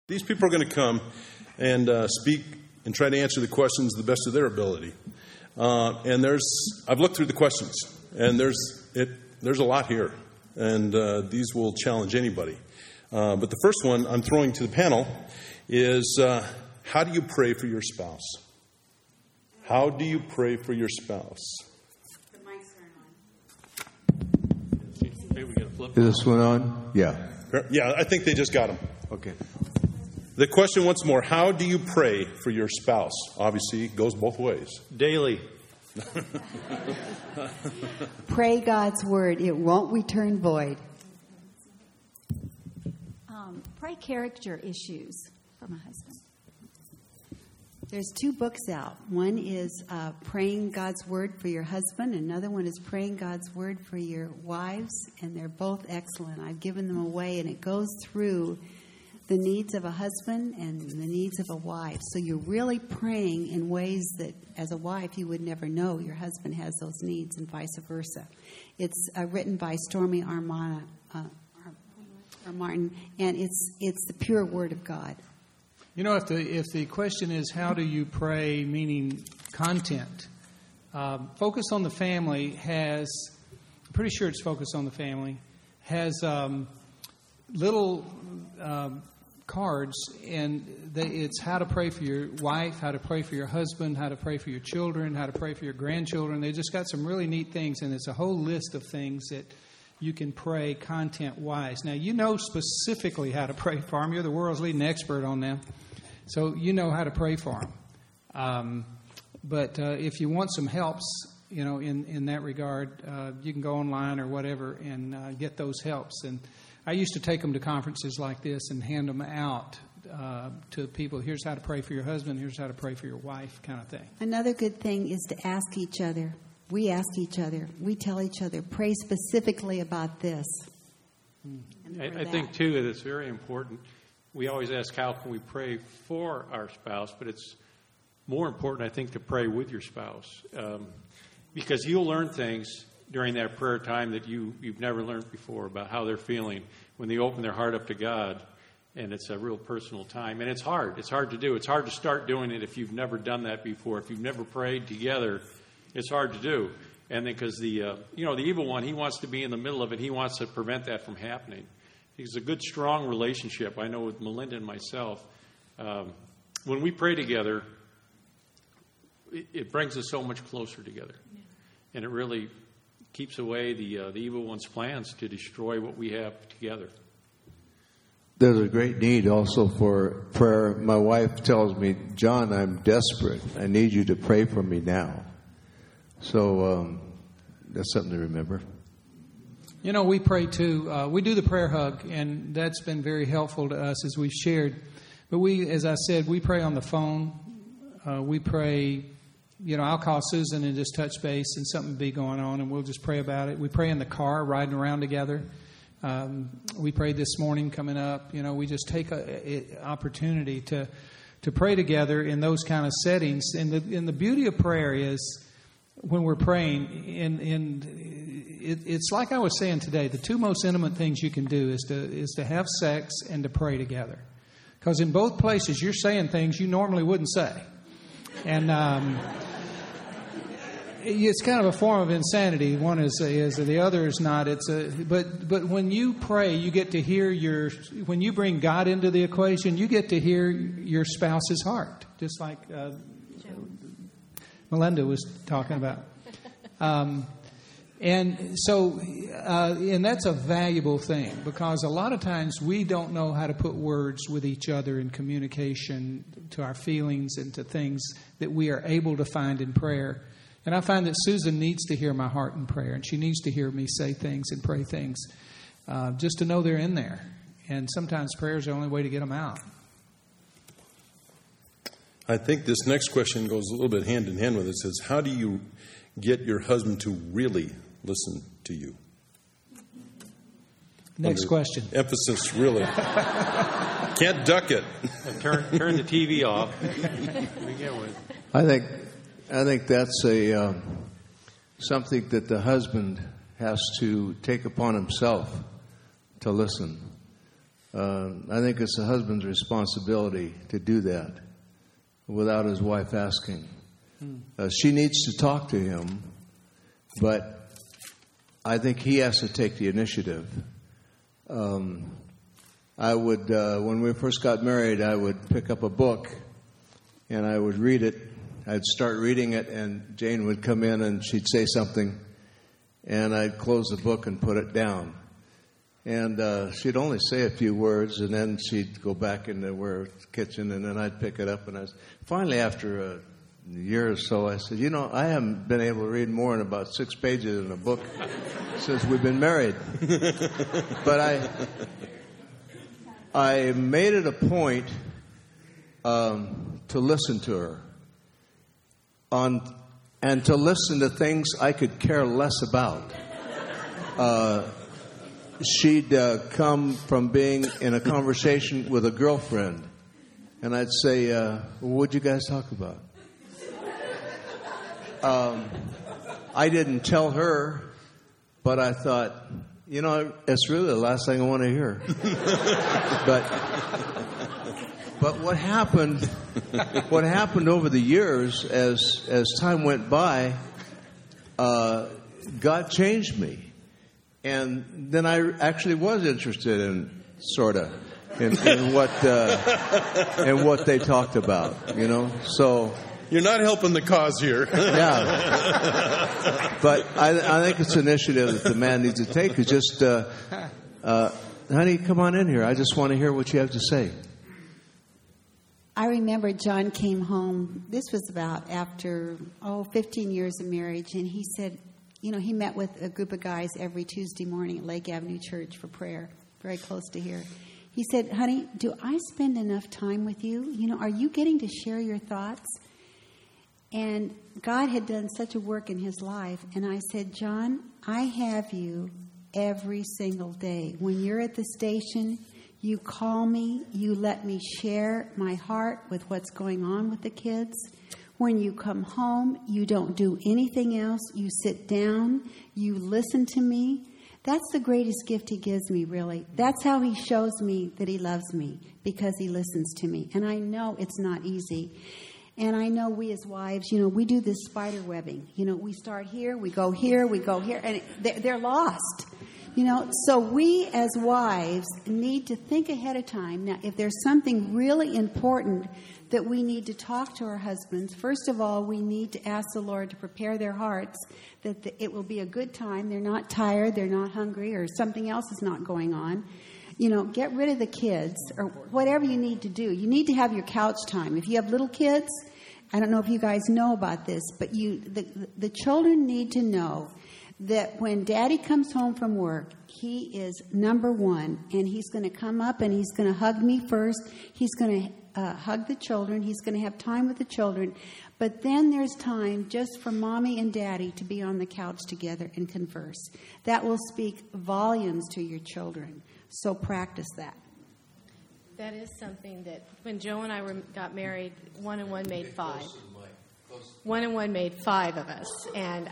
These people are going to come and speak and try to answer the questions to the best of their ability. And I've looked through the questions, and there's a lot here, and these will challenge anybody. But the first one I'm throwing to the panel is, how do you pray for your spouse? How do you pray for your spouse? The mics are on. Maybe we got to flip. Is this one on? Yeah. Yeah, I think they just got them. Okay. The question once more, how do you pray for your spouse? Obviously, it goes both ways. Daily. Pray God's word. It won't return void. Pray character issues for my husband. There's 2 books out. One is Praying God's Word for Your Husband. Another one is Praying God's Word for Your Wives. And they're both excellent. I've given them away, and it goes through the needs of a husband and the needs of a wife. So you're really praying in ways that, as a wife, you would never know your husband has those needs, and vice versa. It's written by Stormy R. Martin, and it's the pure Word of God. You know, if the question is how do you pray, meaning content, Focus on the Family has, I'm pretty sure it's Focus on the Family, has little cards, and it's how to pray for your wife, how to pray for your husband, how to pray for your children, how to pray for your grandchildren. They just got some really neat things, and it's a whole list of things that you can pray content-wise. Now, you know specifically how to pray for them. You're the world's leading expert on them. So you know how to pray for them. But if you want some helps, you know, in that regard, you can go online or whatever and get those helps. And I used to take them to conferences like this and hand them out to people. Here's how to pray for your husband. Here's how to pray for your wife, kind of thing. Another good thing is to ask each other. We ask each other. We tell each other, pray specifically about this. I think, too, that it's very important. We always ask, how can we pray for our spouse? But it's more important, I think, to pray with your spouse. Because you'll learn things during that prayer time that you've never learned before about how they're feeling when they open their heart up to God. And it's a real personal time. And it's hard. It's hard to do. It's hard to start doing it if you've never done that before. If you've never prayed together, it's hard to do. And then because the evil one, he wants to be in the middle of it. He wants to prevent that from happening. It's a good, strong relationship. I know with Melinda and myself, when we pray together, it brings us so much closer together. Yeah. And it really keeps away the evil one's plans to destroy what we have together. There's a great need also for prayer. My wife tells me, John, I'm desperate. I need you to pray for me now. So that's something to remember. You know, we pray too. We do the prayer hug, and that's been very helpful to us as we've shared. But we, as I said, we pray on the phone. We pray, you know, I'll call Susan and just touch base and something be going on, and we'll just pray about it. We pray in the car, riding around together. We prayed this morning coming up. You know, we just take an opportunity to pray together in those kind of settings. And the beauty of prayer is when we're praying, it's like I was saying today, the 2 most intimate things you can do is to have sex and to pray together. Because in both places, you're saying things you normally wouldn't say. And it's kind of a form of insanity. One is the other is not. But when you pray, you get to hear when you bring God into the equation, you get to hear your spouse's heart, just like Melinda was talking about. And so, and that's a valuable thing, because a lot of times we don't know how to put words with each other in communication to our feelings and to things that we are able to find in prayer. And I find that Susan needs to hear my heart in prayer, and she needs to hear me say things and pray things just to know they're in there. And sometimes prayer is the only way to get them out. I think this next question goes a little bit hand in hand with it. It says, how do you get your husband to really listen to you? Next question. Emphasis, really. Can't duck it. Turn the TV off. I think that's something that the husband has to take upon himself to listen. I think it's a husband's responsibility to do that without his wife asking. She needs to talk to him, but I think he has to take the initiative. I would, when we first got married, I would pick up a book and I would read it. I'd start reading it, and Jane would come in and she'd say something, and I'd close the book and put it down. And she'd only say a few words, and then she'd go back into the kitchen, and then I'd pick it up. And finally, after a year or so, I said, I haven't been able to read more than about 6 pages in a book since we've been married. But I made it a point to listen to her and to listen to things I could care less about. She'd come from being in a conversation with a girlfriend, and I'd say, what'd you guys talk about? I didn't tell her, but I thought, it's really the last thing I want to hear. But what happened over the years as time went by, God changed me. And then I actually was interested in what they talked about, So you're not helping the cause here. Yeah, but I think it's an initiative that the man needs to take. Is just, honey, come on in here. I just want to hear what you have to say. I remember John came home. This was about after 15 years of marriage, and he said, he met with a group of guys every Tuesday morning at Lake Avenue Church for prayer, very close to here. He said, honey, do I spend enough time with you? Are you getting to share your thoughts? And God had done such a work in his life. And I said, John, I have you every single day. When you're at the station, you call me, you let me share my heart with what's going on with the kids. When you come home, you don't do anything else. You sit down, you listen to me. That's the greatest gift he gives me, really. That's how he shows me that he loves me, because he listens to me. And I know it's not easy. And I know we as wives, we do this spider webbing. We start here, we go here, and they're lost. So we as wives need to think ahead of time. Now, if there's something really important that we need to talk to our husbands, first of all, we need to ask the Lord to prepare their hearts that it will be a good time. They're not tired, they're not hungry, or something else is not going on. Get rid of the kids, or whatever you need to do. You need to have your couch time. If you have little kids, I don't know if you guys know about this, but the children need to know that when Daddy comes home from work, he is number one, and he's going to come up and he's going to hug me first. He's going to hug the children. He's going to have time with the children. But then there's time just for Mommy and Daddy to be on the couch together and converse. That will speak volumes to your children. So practice that. That is something that when Joe and I got married, 1 and 1 made 5. 1 and 1 made 5 of us. And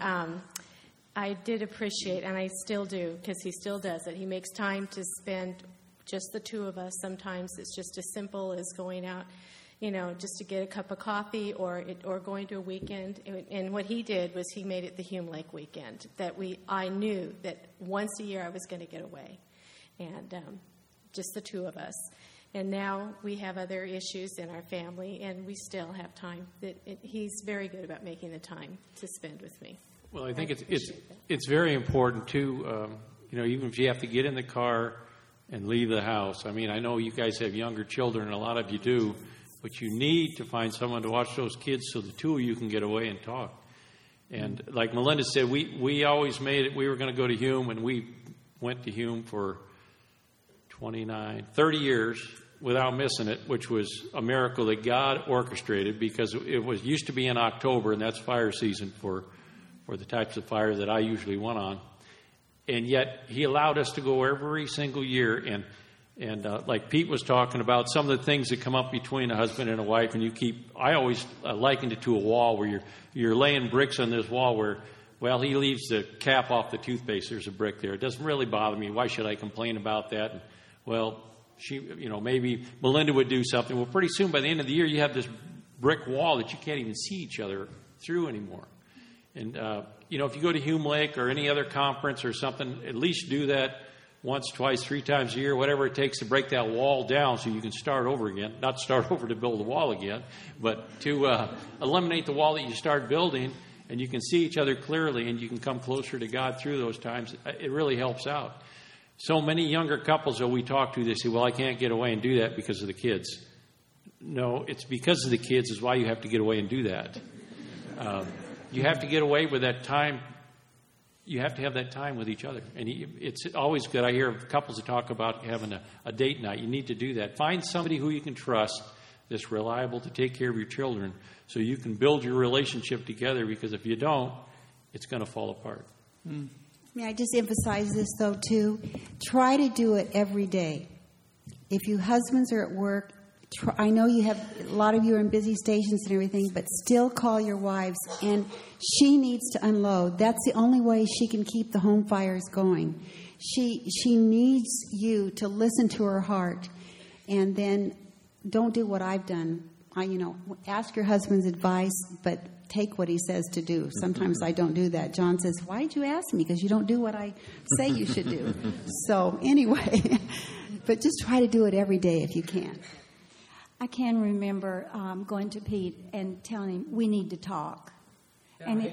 I did appreciate, and I still do, because he still does it. He makes time to spend just the two of us. Sometimes it's just as simple as going out, just to get a cup of coffee or going to a weekend. And what he did was he made it the Hume Lake weekend. I knew that once a year I was going to get away, and just the two of us. And now we have other issues in our family, and we still have time. He's very good about making the time to spend with me. Well, I think it's very important too. Even if you have to get in the car and leave the house. I mean, I know you guys have younger children, and a lot of you do, but you need to find someone to watch those kids so the two of you can get away and talk. And like Melinda said, we always made it. We were going to go to Hume, and we went to Hume for 30 years without missing it, which was a miracle that God orchestrated, because it used to be in October, and that's fire season for the types of fire that I usually went on. And yet he allowed us to go every single year. And like Pete was talking about, some of the things that come up between a husband and a wife, and I always likened it to a wall where you're laying bricks on this wall where, well, he leaves the cap off the toothpaste. There's a brick there. It doesn't really bother me. Why should I complain about that? And, well, maybe Melinda would do something. Well, pretty soon, by the end of the year, you have this brick wall that you can't even see each other through anymore. And, if you go to Hume Lake or any other conference or something, at least do that once, twice, 3 times a year, whatever it takes to break that wall down so you can start over again. Not start over to build the wall again, but to eliminate the wall that you start building, and you can see each other clearly and you can come closer to God through those times. It really helps out. So many younger couples that we talk to, they say, well, I can't get away and do that because of the kids. No, it's because of the kids is why you have to get away and do that. You have to get away with that time. You have to have that time with each other. And it's always good. I hear couples that talk about having a date night. You need to do that. Find somebody who you can trust that's reliable to take care of your children so you can build your relationship together, because if you don't, it's going to fall apart. May I just emphasize this, though, too? Try to do it every day. If you husbands are at work, I know you have a lot of you are in busy stations and everything, but still call your wives, and she needs to unload. That's the only way she can keep the home fires going. She needs you to listen to her heart, and then don't do what I've done. Ask your husband's advice, but take what he says to do. Sometimes I don't do that. John says, "Why did you ask me? Because you don't do what I say you should do." So anyway, but just try to do it every day if you can. I can remember going to Pete and telling him, we need to talk. And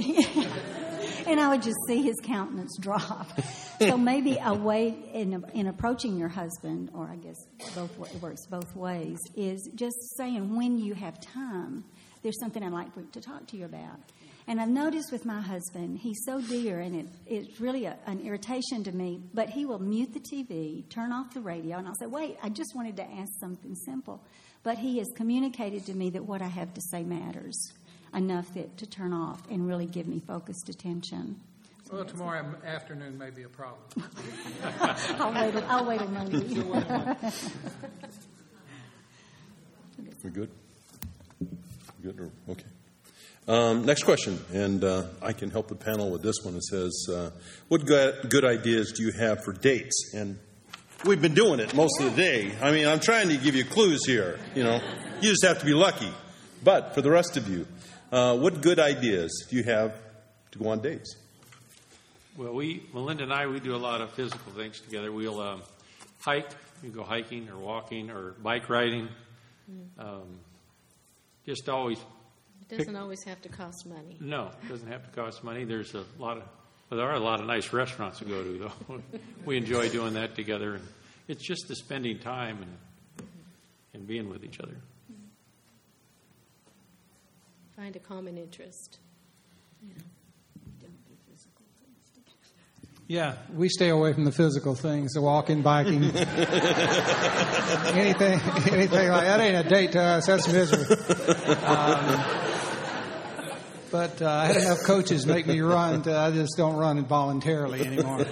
I would just see his countenance drop. So maybe a way in approaching your husband, or I guess it works both ways, is just saying when you have time, there's something I'd like to talk to you about. And I've noticed with my husband, he's so dear, and it's really an irritation to me, but he will mute the TV, turn off the radio, and I'll say, wait, I just wanted to ask something simple. But he has communicated to me that what I have to say matters enough to turn off and really give me focused attention. Well, tomorrow afternoon may be a problem. I'll wait a Monday. We good? Good? Okay. Next question, and I can help the panel with this one. It says, what good ideas do you have for dates? And we've been doing it most of the day. I mean, I'm trying to give you clues here. You just have to be lucky. But for the rest of you, what good ideas do you have to go on dates? Well, Melinda and I, we do a lot of physical things together. We'll hike. We go hiking or walking or bike riding. Just always. It doesn't always have to cost money. No, it doesn't have to cost money. There are a lot of nice restaurants to go to, though. We enjoy doing that together. And it's just the spending time and being with each other. Find a common interest. Yeah, we stay away from the physical things, the walking, biking, anything like that. Ain't a date to us. That's misery. But I had enough coaches make me run. I just don't run involuntarily anymore.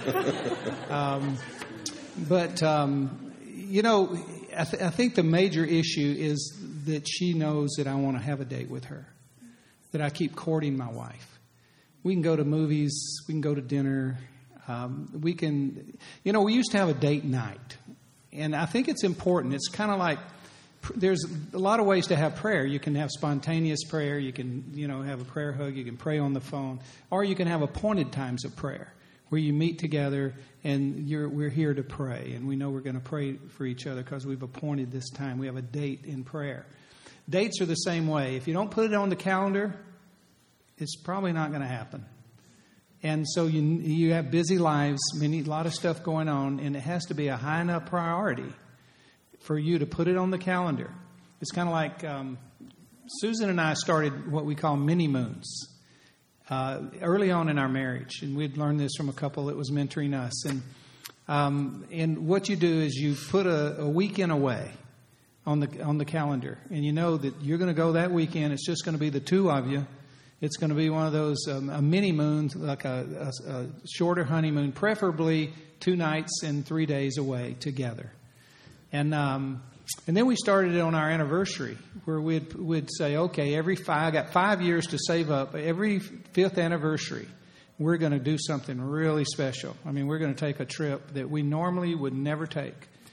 I think the major issue is that she knows that I want to have a date with her, that I keep courting my wife. We can go to movies. We can go to dinner. We used to have a date night. And I think it's important. It's kind of like, there's a lot of ways to have prayer. You can have spontaneous prayer. You can, have a prayer hug. You can pray on the phone. Or you can have appointed times of prayer where you meet together and we're here to pray. And we know we're going to pray for each other because we've appointed this time. We have a date in prayer. Dates are the same way. If you don't put it on the calendar, it's probably not going to happen. And so you have busy lives, a lot of stuff going on, and it has to be a high enough priority for you to put it on the calendar. It's kind of like Susan and I started what we call mini moons early on in our marriage, and we'd learned this from a couple that was mentoring us. And what you do is you put a weekend away on the calendar, and you know that you're going to go that weekend. It's just going to be the two of you. It's going to be one of those a mini moon, like a shorter honeymoon, preferably 2 nights and 3 days away together. And then we started it on our anniversary, where we'd say, okay, I got 5 years to save up. Every 5th anniversary, we're going to do something really special. I mean, we're going to take a trip that we normally would never take.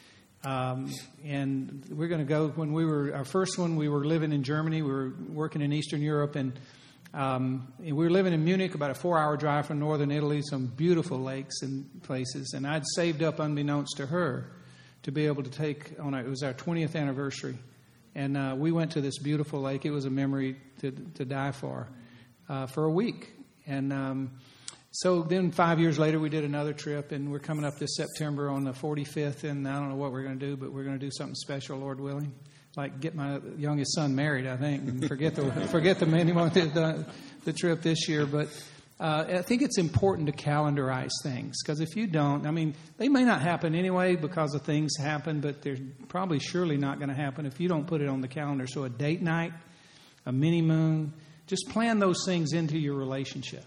And we're going to go. When we were our first one, we were living in Germany. We were working in Eastern Europe, and we were living in Munich, about a 4-hour drive from northern Italy, some beautiful lakes and places. And I'd saved up, unbeknownst to her, to be able to take on. It was our 20th anniversary, and we went to this beautiful lake. It was a memory to die for a week. And so then 5 years later, we did another trip, and we're coming up this September on the 45th, and I don't know what we're going to do, but we're going to do something special, Lord willing, like get my youngest son married, I think, and forget the minimum the trip this year. But I think it's important to calendarize things, because if you don't, I mean, they may not happen anyway because of things happen, but they're probably surely not going to happen if you don't put it on the calendar. So a date night, a mini moon, just plan those things into your relationship.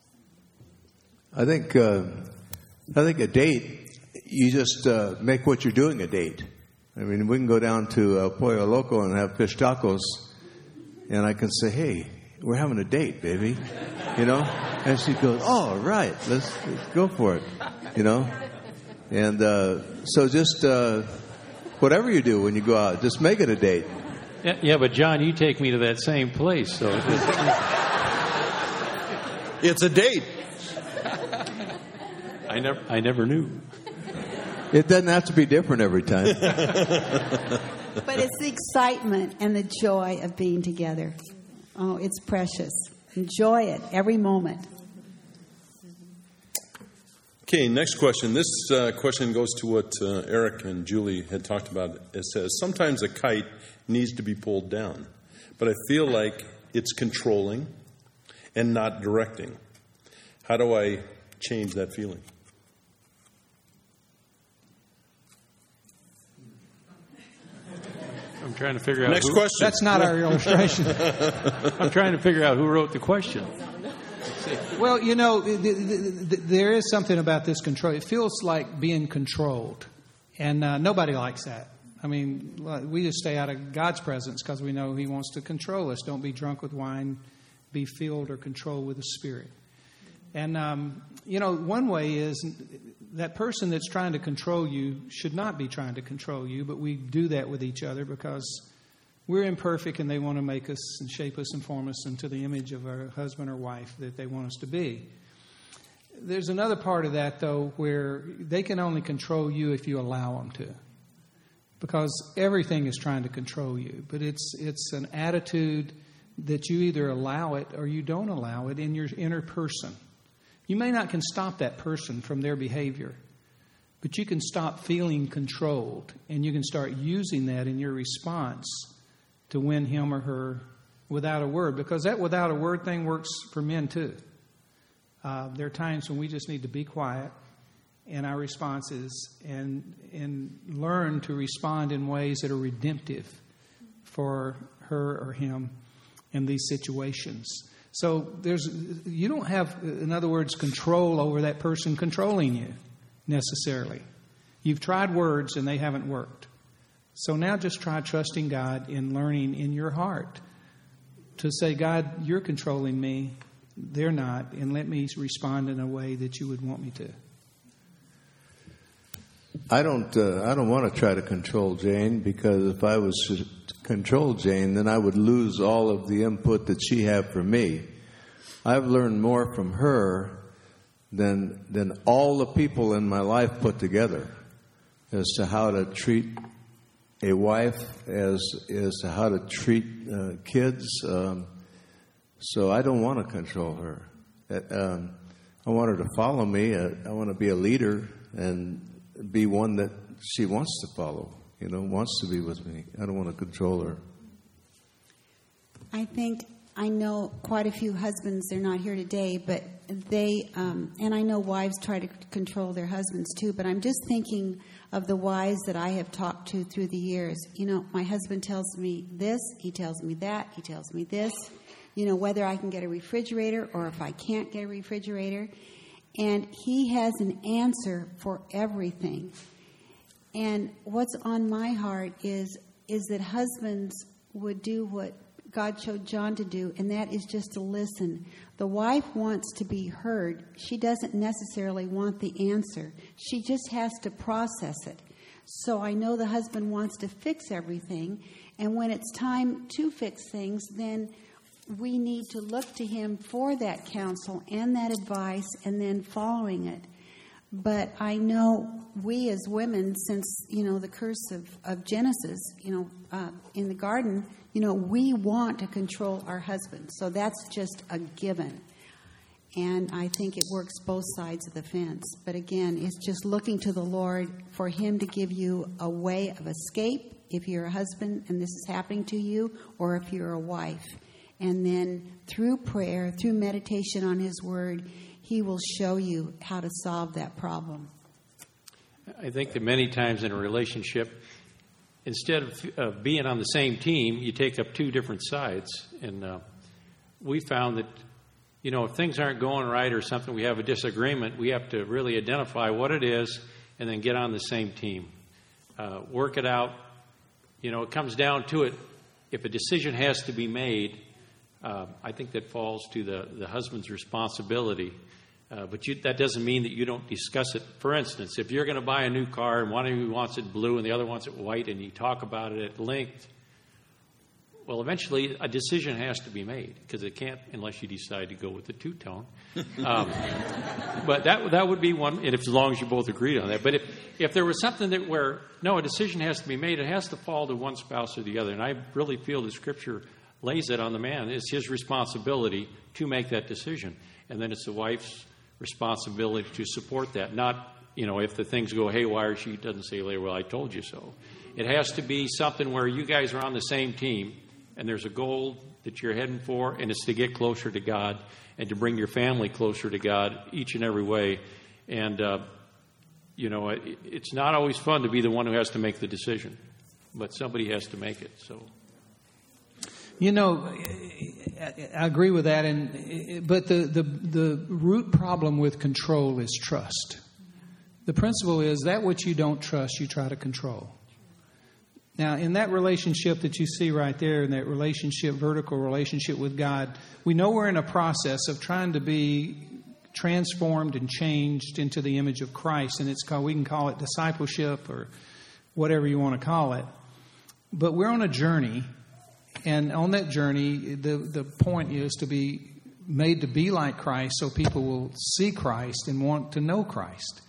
I think a date, you just make what you're doing a date. I mean, we can go down to Pollo Loco and have fish tacos, and I can say, hey, we're having a date, baby, you know? And she goes, oh, right, let's go for it, you know? And so just whatever you do when you go out, just make it a date. Yeah, but John, you take me to that same place, so It's a date. I never knew. It doesn't have to be different every time. But it's the excitement and the joy of being together. Oh, it's precious. Enjoy it every moment. Okay, next question. This question goes to what Eric and Julie had talked about. It says, sometimes a kite needs to be pulled down, but I feel like it's controlling and not directing. How do I change that feeling? I'm trying to figure out. Next question. That's not our illustration. I'm trying to figure out who wrote the question. Well, you know, there is something about this control. It feels like being controlled, and nobody likes that. I mean, we just stay out of God's presence because we know He wants to control us. Don't be drunk with wine. Be filled or controlled with the Spirit. And, you know, one way is that person that's trying to control you should not be trying to control you, but we do that with each other because we're imperfect and they want to make us and shape us and form us into the image of our husband or wife that they want us to be. There's another part of that, though, where they can only control you if you allow them to, because everything is trying to control you. But it's an attitude that you either allow it or you don't allow it in your inner person. You may not can stop that person from their behavior, but you can stop feeling controlled, and you can start using that in your response to win him or her without a word, because that without a word thing works for men too. There are times when we just need to be quiet in our responses and learn to respond in ways that are redemptive for her or him in these situations. So you don't have, in other words, control over that person controlling you necessarily. You've tried words and they haven't worked. So now just try trusting God in learning in your heart to say, God, you're controlling me, they're not, and let me respond in a way that you would want me to. I don't want to try to control Jane, because if I was to control Jane, then I would lose all of the input that she had for me. I've learned more from her than all the people in my life put together as to how to treat a wife, as to how to treat kids. So I don't want to control her. I want her to follow me. I want to be a leader and be one that she wants to follow, wants to be with me. I don't want to control her. I know quite a few husbands, they're not here today, but they, and I know wives try to control their husbands too, but I'm just thinking of the wives that I have talked to through the years. My husband tells me this, he tells me that, he tells me this, whether I can get a refrigerator or if I can't get a refrigerator. And he has an answer for everything. And what's on my heart is that husbands would do what God showed John to do, and that is just to listen. The wife wants to be heard. She doesn't necessarily want the answer. She just has to process it. So I know the husband wants to fix everything. And when it's time to fix things, then we need to look to him for that counsel and that advice and then following it. But I know we as women, since, the curse of Genesis, in the garden, we want to control our husbands. So that's just a given. And I think it works both sides of the fence. But again, it's just looking to the Lord for him to give you a way of escape if you're a husband and this is happening to you, or if you're a wife. And then through prayer, through meditation on his word, he will show you how to solve that problem. I think that many times in a relationship, instead of being on the same team, you take up two different sides. And we found that, if things aren't going right or something, we have a disagreement, we have to really identify what it is and then get on the same team. Work it out. It comes down to it. If a decision has to be made, I think that falls to the husband's responsibility. But that doesn't mean that you don't discuss it. For instance, if you're going to buy a new car and one of you wants it blue and the other wants it white, and you talk about it at length, well, eventually a decision has to be made, because it can't unless you decide to go with the two-tone. But that would be one, and as long as you both agreed on that. But if there was something where a decision has to be made, it has to fall to one spouse or the other. And I really feel the Scripture lays it on the man. It's his responsibility to make that decision. And then it's the wife's responsibility to support that. Not, if the things go haywire, she doesn't say later, well, I told you so. It has to be something where you guys are on the same team, and there's a goal that you're heading for, and it's to get closer to God and to bring your family closer to God each and every way. And, it's not always fun to be the one who has to make the decision, but somebody has to make it, so... I agree with that, but the root problem with control is trust. The principle is that which you don't trust, you try to control. Now, in that relationship that you see right there, in that relationship, vertical relationship with God, we know we're in a process of trying to be transformed and changed into the image of Christ, and we can call it discipleship or whatever you want to call it. But we're on a journey. And on that journey, the point is to be made to be like Christ so people will see Christ and want to know Christ.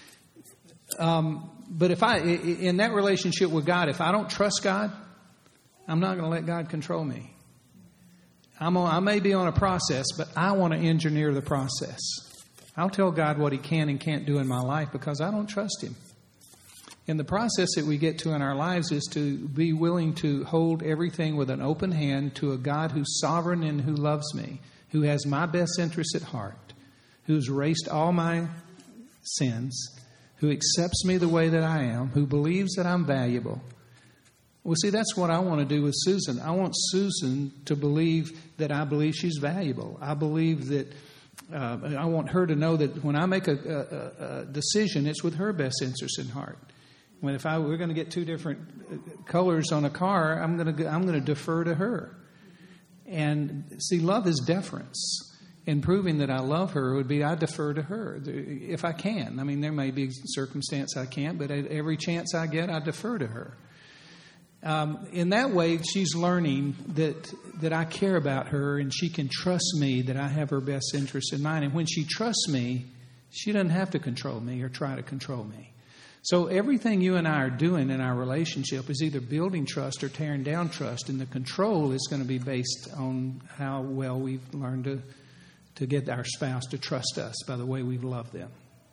But in that relationship with God, if I don't trust God, I'm not going to let God control me. I may be on a process, but I want to engineer the process. I'll tell God what he can and can't do in my life because I don't trust him. And the process that we get to in our lives is to be willing to hold everything with an open hand to a God who's sovereign and who loves me, who has my best interests at heart, who's erased all my sins, who accepts me the way that I am, who believes that I'm valuable. Well, see, that's what I want to do with Susan. I want Susan to believe that I believe she's valuable. I believe that I want her to know that when I make a decision, it's with her best interests in heart. When we're going to get two different colors on a car, I'm going to defer to her. And see, love is deference. And proving that I love her would be I defer to her if I can. I mean, there may be a circumstance I can't, but every chance I get, I defer to her. In that way, she's learning that I care about her and she can trust me, that I have her best interest in mind. And when she trusts me, she doesn't have to control me or try to control me. So everything you and I are doing in our relationship is either building trust or tearing down trust. And the control is going to be based on how well we've learned to get our spouse to trust us by the way we've loved them.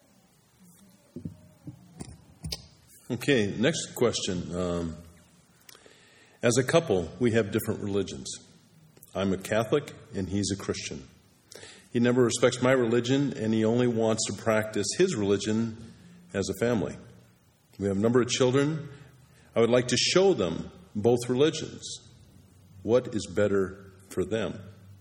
Okay, next question. As a couple, we have different religions. I'm a Catholic and he's a Christian. He never respects my religion and he only wants to practice his religion as a family. We have a number of children. I would like to show them both religions. What is better for them?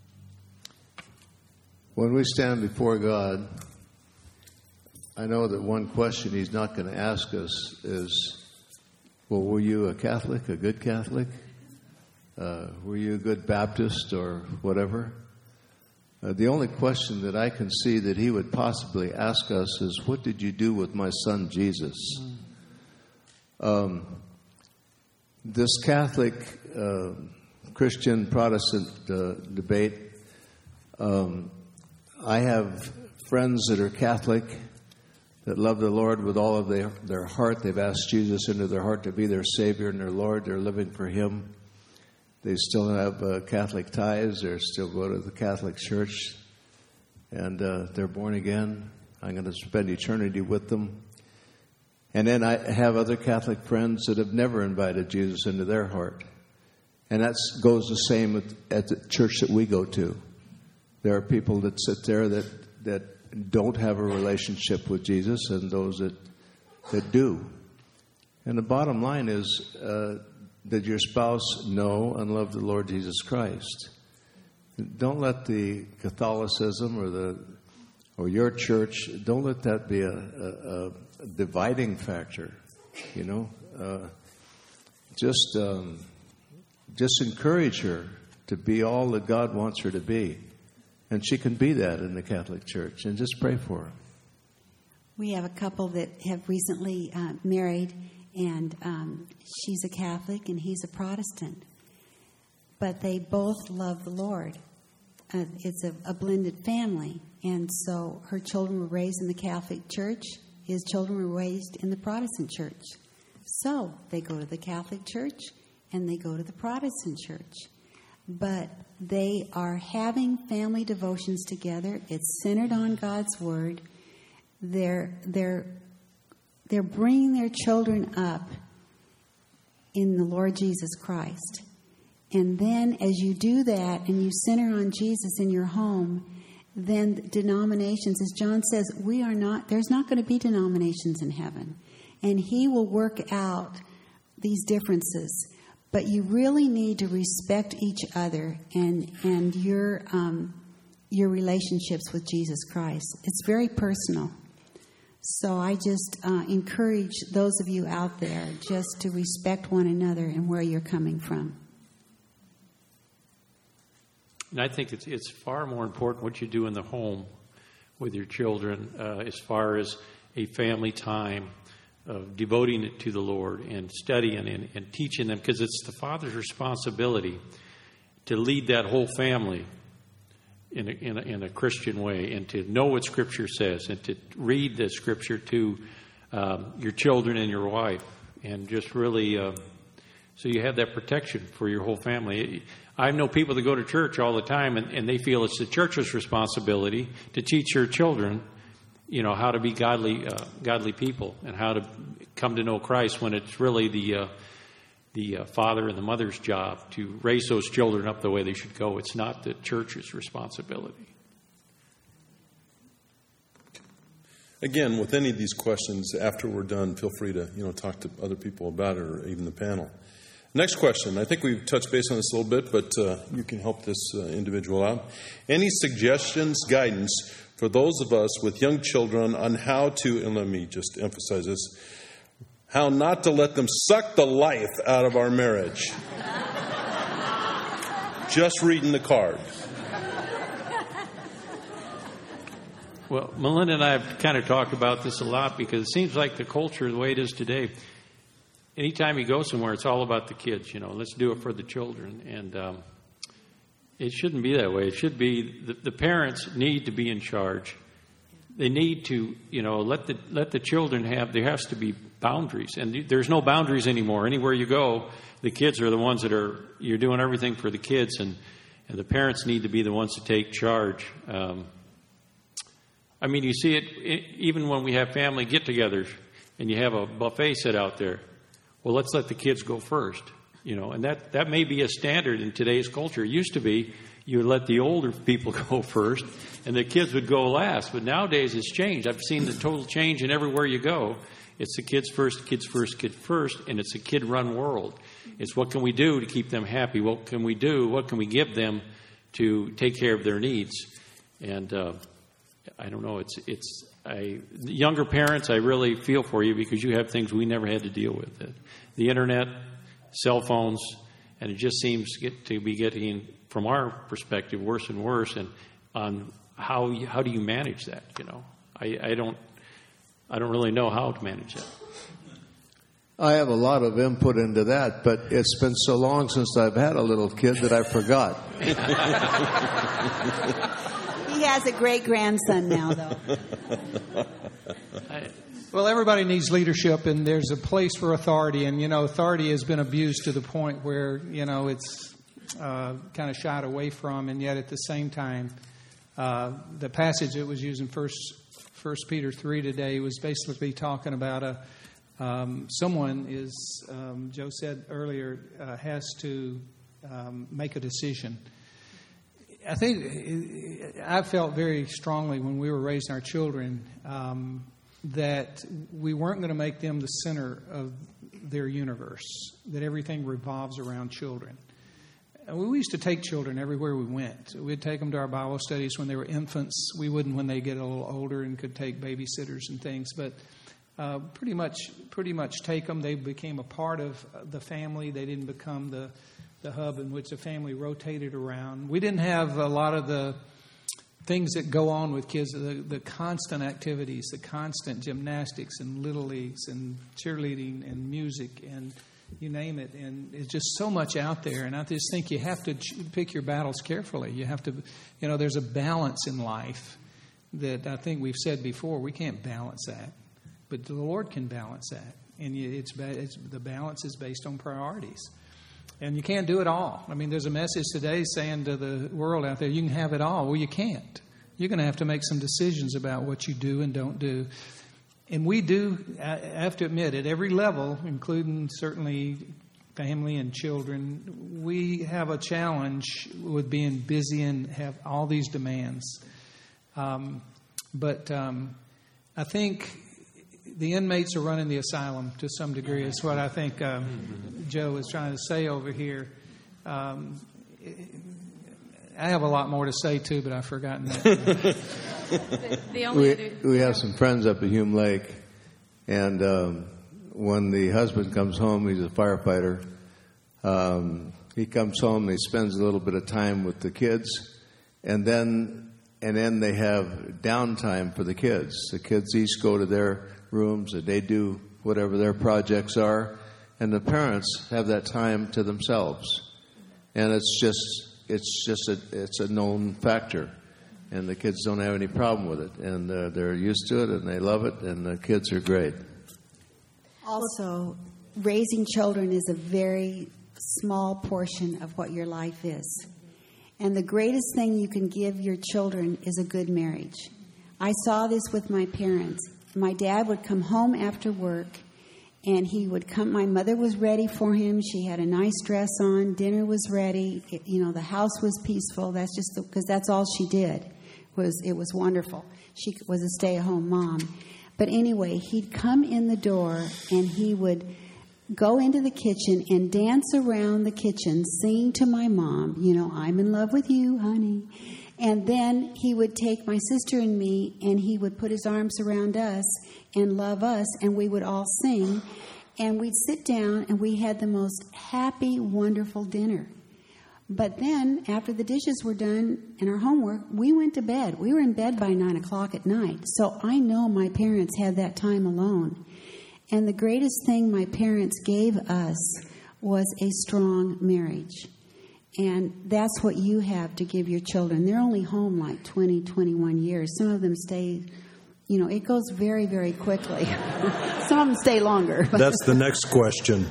When we stand before God, I know that one question he's not going to ask us is, well, were you a Catholic, a good Catholic? Were you a good Baptist or whatever? The only question that I can see that he would possibly ask us is, what did you do with my son Jesus? This Catholic Christian Protestant debate, I have friends that are Catholic that love the Lord with all of their heart. They've asked Jesus into their heart to be their Savior and their Lord. They're living for Him. They still have Catholic ties. They still go to the Catholic Church. And they're born again. I'm going to spend eternity with them. And then I have other Catholic friends that have never invited Jesus into their heart. And that goes the same at the church that we go to. There are people that sit there that don't have a relationship with Jesus, and those that do. And the bottom line is that your spouse know and love the Lord Jesus Christ. Don't let the Catholicism or your church, don't let that be a dividing factor. You know, just encourage her to be all that God wants her to be. And she can be that in the Catholic Church. And just pray for her. We have a couple that have recently married, and she's a Catholic and he's a Protestant. But they both love the Lord. It's a blended family. And so her children were raised in the Catholic Church. His children were raised in the Protestant Church. So they go to the Catholic Church and they go to the Protestant Church. But they are having family devotions together. It's centered on God's Word. They're bringing their children up in the Lord Jesus Christ. And then as you do that and you center on Jesus in your home, then denominations, as John says, there's not going to be denominations in heaven. And He will work out these differences. But you really need to respect each other and your relationships with Jesus Christ. It's very personal. So I just encourage those of you out there just to respect one another and where you're coming from. And I think it's far more important what you do in the home with your children as far as a family time of devoting it to the Lord and studying and teaching them, because it's the father's responsibility to lead that whole family in a Christian way, and to know what Scripture says, and to read the Scripture to your children and your wife, and just really so you have that protection for your whole family. I know people that go to church all the time, and they feel it's the church's responsibility to teach their children, you know, how to be godly people and how to come to know Christ, when it's really the father and the mother's job to raise those children up the way they should go. It's not the church's responsibility. Again, with any of these questions, after we're done, feel free to talk to other people about it, or even the panel. Next question. I think we've touched base on this a little bit, but you can help this individual out. Any suggestions, guidance for those of us with young children on how to, and let me just emphasize this, how not to let them suck the life out of our marriage? Just reading the card. Well, Melinda and I have kind of talked about this a lot, because it seems like the culture, the way it is today, anytime you go somewhere, it's all about the kids. Let's do it for the children. And it shouldn't be that way. It should be the parents need to be in charge. They need to, let the children have. There has to be boundaries, and there's no boundaries anymore. Anywhere you go, the kids are the ones that you're doing everything for the kids, and the parents need to be the ones to take charge. You see it even when we have family get-togethers, and you have a buffet set out there. Well, let's let the kids go first, and that may be a standard in today's culture. It used to be you would let the older people go first and the kids would go last. But nowadays it's changed. I've seen the total change in everywhere you go. It's the kids first, kids first, kid first, and it's a kid-run world. It's what can we do to keep them happy? What can we do? What can we give them to take care of their needs? And I don't know. The younger parents, I really feel for you, because you have things we never had to deal with. The internet, cell phones, and it just seems to be getting, from our perspective, worse and worse. And on how do you manage that? I don't really know how to manage that. I have a lot of input into that, but it's been so long since I've had a little kid that I forgot. He has a great-grandson now, though. Well, everybody needs leadership, and there's a place for authority. And, authority has been abused to the point where, it's kind of shied away from. And yet at the same time, the passage that was used in 1 Peter 3 today was basically talking about someone is, Joe said earlier, has to make a decision. I think I felt very strongly when we were raising our children that we weren't going to make them the center of their universe, that everything revolves around children. We used to take children everywhere we went. We'd take them to our Bible studies when they were infants. We wouldn't when they get a little older and could take babysitters and things, but pretty much take them. They became a part of the family. They didn't become the hub in which the family rotated around. We didn't have a lot of the things that go on with kids, the constant activities, the constant gymnastics and little leagues and cheerleading and music and you name it. And it's just so much out there. And I just think you have to pick your battles carefully. You have to, there's a balance in life that I think we've said before. We can't balance that, but the Lord can balance that. And the balance is based on priorities. And you can't do it all. I mean, there's a message today saying to the world out there, you can have it all. Well, you can't. You're going to have to make some decisions about what you do and don't do. And we do, I have to admit, at every level, including certainly family and children, we have a challenge with being busy and have all these demands. But I think the inmates are running the asylum to some degree. Is what I think Joe was trying to say over here. I have a lot more to say too, but I've forgotten that. We have some friends up at Hume Lake, and when the husband comes home, he's a firefighter. He comes home and he spends a little bit of time with the kids, and then they have downtime for the kids. The kids each go to their rooms and they do whatever their projects are, and the parents have that time to themselves. And it's a known factor, and the kids don't have any problem with it, and they're used to it and they love it, and the kids are great. Also, raising children is a very small portion of what your life is. And the greatest thing you can give your children is a good marriage. I saw this with my parents. My dad would come home after work, and he would come. My mother was ready for him. She had a nice dress on. Dinner was ready. The house was peaceful. That's just because that's all she did. It was wonderful. She was a stay-at-home mom. But anyway, he'd come in the door, and he would go into the kitchen and dance around the kitchen, singing to my mom, I'm in love with you, honey. And then he would take my sister and me, and he would put his arms around us and love us, and we would all sing. And we'd sit down, and we had the most happy, wonderful dinner. But then, after the dishes were done and our homework, we went to bed. We were in bed by 9 o'clock at night. So I know my parents had that time alone. And the greatest thing my parents gave us was a strong marriage. And that's what you have to give your children. They're only home like 20, 21 years. Some of them stay, it goes very, very quickly. Some of them stay longer. That's the next question.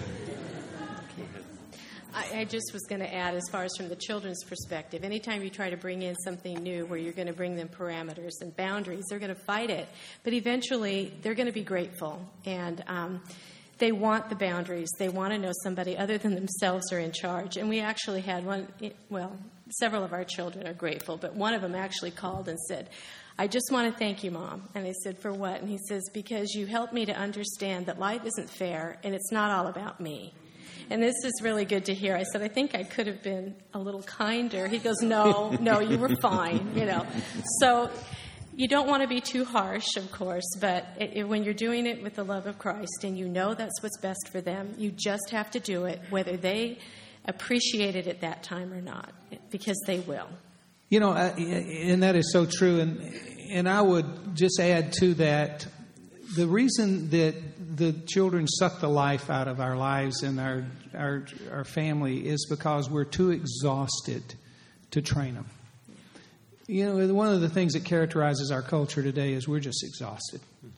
I just was going to add, as far as from the children's perspective, anytime you try to bring in something new where you're going to bring them parameters and boundaries, they're going to fight it. But eventually, they're going to be grateful. And they want the boundaries. They want to know somebody other than themselves are in charge. And we actually had several of our children are grateful, but one of them actually called and said, I just want to thank you, Mom. And I said, for what? And he says, because you helped me to understand that life isn't fair and it's not all about me. And this is really good to hear. I said, I think I could have been a little kinder. He goes, no, you were fine, So you don't want to be too harsh, of course, but when you're doing it with the love of Christ and you know that's what's best for them, you just have to do it, whether they appreciate it at that time or not, because they will. And that is so true. And I would just add to that, the reason that the children suck the life out of our lives and our family is because we're too exhausted to train them. You know, one of the things that characterizes our culture today is we're just exhausted.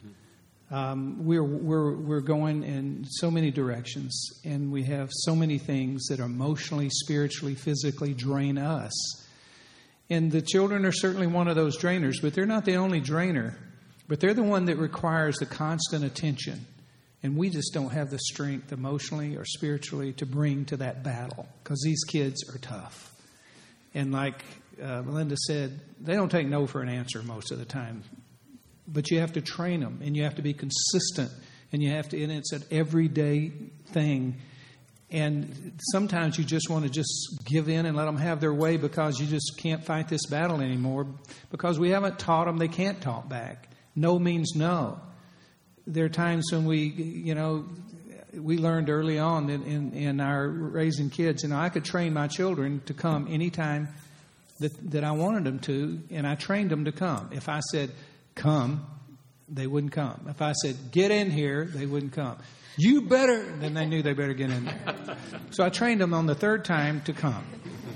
We're going in so many directions, and we have so many things that emotionally, spiritually, physically drain us. And the children are certainly one of those drainers, but they're not the only drainer. But they're the one that requires the constant attention. And we just don't have the strength emotionally or spiritually to bring to that battle, because these kids are tough. And like Melinda said, they don't take no for an answer most of the time. But you have to train them, and you have to be consistent, and it's an everyday thing. And sometimes you just want to just give in and let them have their way because you just can't fight this battle anymore because we haven't taught them they can't talk back. No means no. There are times when we learned early on in our raising kids, I could train my children to come anytime that I wanted them to, and I trained them to come. If I said, come, they wouldn't come. If I said, get in here, they wouldn't come. You better, then they knew they better get in there. So I trained them on the third time to come.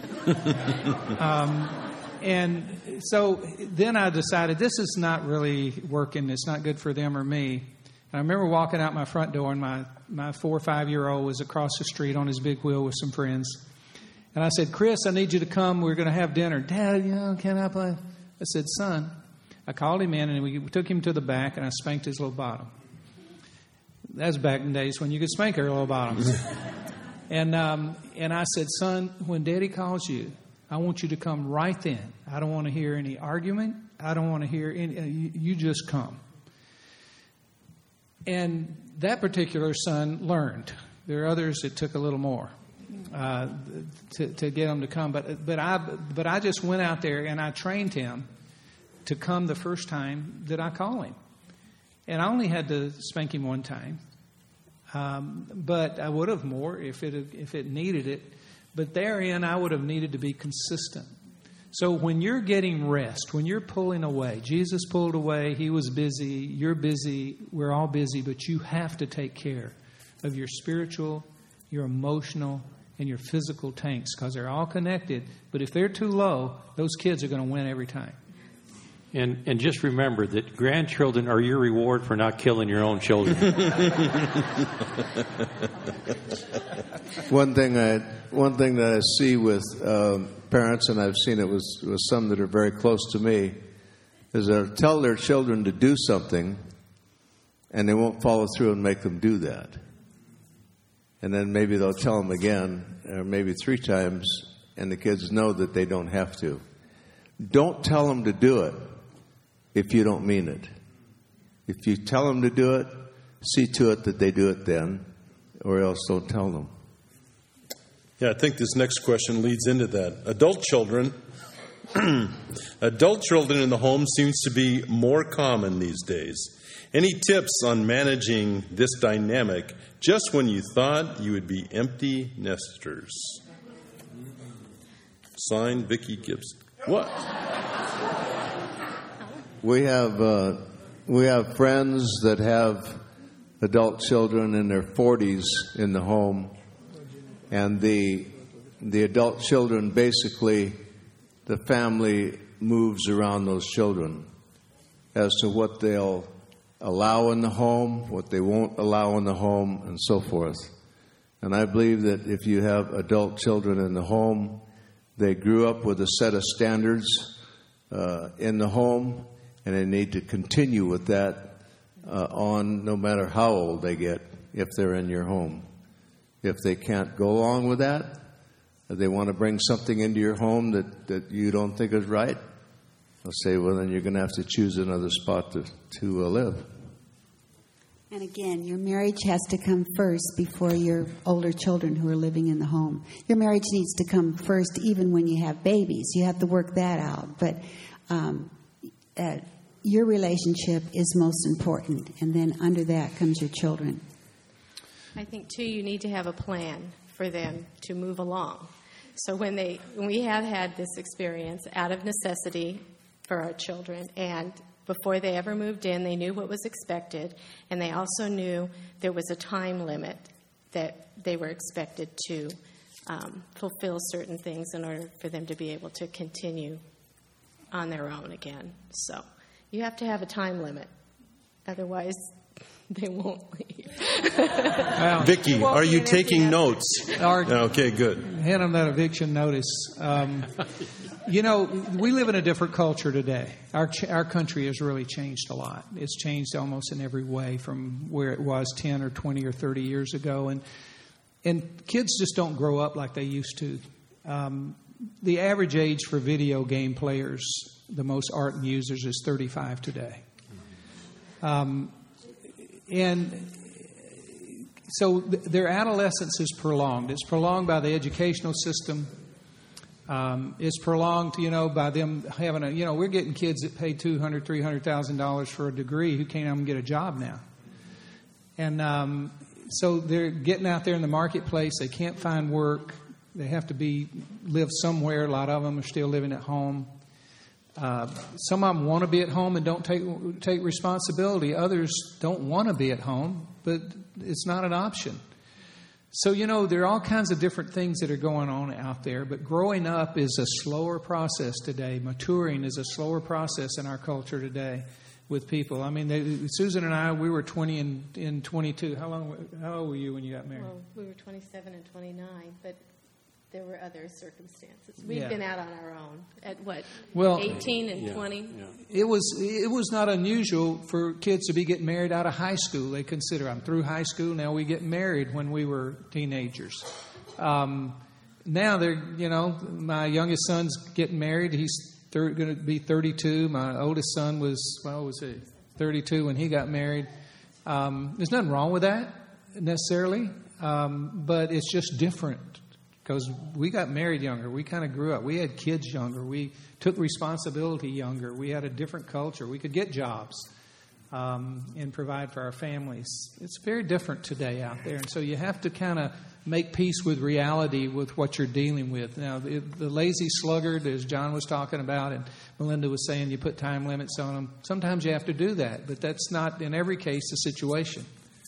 And so then I decided this is not really working. It's not good for them or me. And I remember walking out my front door, and my 4 or 5 year old was across the street on his big wheel with some friends. And I said, Chris, I need you to come. We're going to have dinner. Dad, can I play? I said, son. I called him in, and we took him to the back, and I spanked his little bottom. That was back in days when you could spank our little bottoms. And I said, son, when Daddy calls you, I want you to come right then. I don't want to hear any argument. I don't want to hear any. You just come. And that particular son learned. There are others that took a little more to get him to come. But I just went out there and I trained him to come the first time that I call him. And I only had to spank him one time. But I would have more if it needed it. But therein, I would have needed to be consistent. So when you're getting rest, when you're pulling away, Jesus pulled away, he was busy, you're busy, we're all busy, but you have to take care of your spiritual, your emotional, and your physical tanks because they're all connected. But if they're too low, those kids are going to win every time. And just remember that grandchildren are your reward for not killing your own children. One thing that I see with parents, and I've seen it with some that are very close to me, is they'll tell their children to do something, and they won't follow through and make them do that. And then maybe they'll tell them again, or maybe 3 times, and the kids know that they don't have to. Don't tell them to do it if you don't mean it. If you tell them to do it, see to it that they do it then, or else don't tell them. Yeah, I think this next question leads into that. Adult children in the home seems to be more common these days. Any tips on managing this dynamic just when you thought you would be empty nesters? Signed, Vicki Gibson. What? We have friends that have adult children in their 40s in the home, and the adult children, basically the family moves around those children as to what they'll allow in the home, what they won't allow in the home, and so forth. And I believe that if you have adult children in the home, they grew up with a set of standards in the home, and they need to continue with that on no matter how old they get if they're in your home. If they can't go along with that, if they want to bring something into your home that you don't think is right, I'll say, well, then you're going to have to choose another spot to live. And again, your marriage has to come first before your older children who are living in the home. Your marriage needs to come first even when you have babies. You have to work that out. But your relationship is most important. And then under that comes your children. I think, too, you need to have a plan for them to move along. So when we have had this experience out of necessity for our children and Before they ever moved in, they knew what was expected, and they also knew there was a time limit that they were expected to fulfill certain things in order for them to be able to continue on their own again. So you have to have a time limit. Otherwise, they won't leave. Well, Vicki, are you taking notes? Okay, good. Hand them that eviction notice. You know, we live in a different culture today. Our country has really changed a lot. It's changed almost in every way from where it was 10 or 20 or 30 years ago. And kids just don't grow up like they used to. The average age for video game players, the most ardent users, is 35 today. And so their adolescence is prolonged. It's prolonged by the educational system. It's prolonged, by them having we're getting kids that pay $200,000, $300,000 for a degree who can't even get a job now. And so they're getting out there in the marketplace. They can't find work. They have to live somewhere. A lot of them are still living at home. Some of them want to be at home and don't take responsibility. Others don't want to be at home, but it's not an option. So, there are all kinds of different things that are going on out there, but growing up is a slower process today. Maturing is a slower process in our culture today with people. I mean, Susan and I, we were 20 and 22. How old were you when you got married? Well, we were 27 and 29, but there were other circumstances. We've been out on our own at 18 and 20? Yeah. It was not unusual for kids to be getting married out of high school. They consider, I'm through high school, now we get married when we were teenagers. Now they're, my youngest son's getting married. He's going to be 32. My oldest son was 32 when he got married. There's nothing wrong with that necessarily, but it's just different. Because we got married younger. We kind of grew up. We had kids younger. We took responsibility younger. We had a different culture. We could get jobs and provide for our families. It's very different today out there. And so you have to kind of make peace with reality with what you're dealing with. Now, the lazy sluggard, as John was talking about, and Melinda was saying you put time limits on them. Sometimes you have to do that. But that's not, in every case, the situation.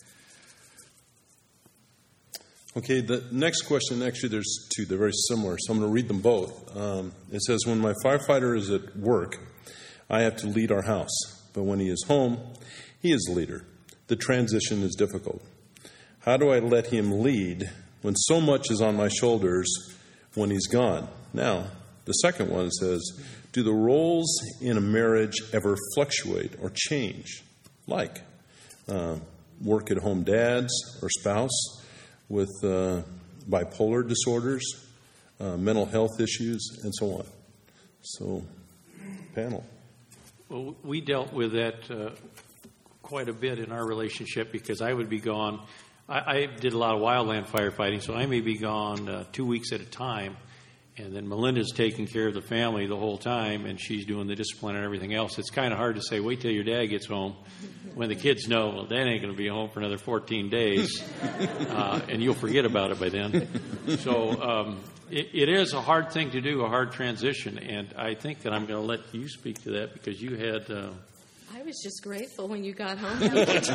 Okay, the next question, actually there's two. They're very similar, so I'm going to read them both. It says, when my firefighter is at work, I have to lead our house. But when he is home, he is the leader. The transition is difficult. How do I let him lead when so much is on my shoulders when he's gone? Now, the second one says, do the roles in a marriage ever fluctuate or change? Like work-at-home dads or spouse with bipolar disorders, mental health issues, and so on. So, panel. Well, we dealt with that quite a bit in our relationship because I would be gone. I did a lot of wildland firefighting, so I may be gone 2 weeks at a time. And then Melinda's taking care of the family the whole time, and she's doing the discipline and everything else. It's kind of hard to say, wait till your dad gets home, when the kids know, well, Dad ain't going to be home for another 14 days, and you'll forget about it by then. So it is a hard thing to do, a hard transition, and I think that I'm going to let you speak to that because you had... I was just grateful when you got home.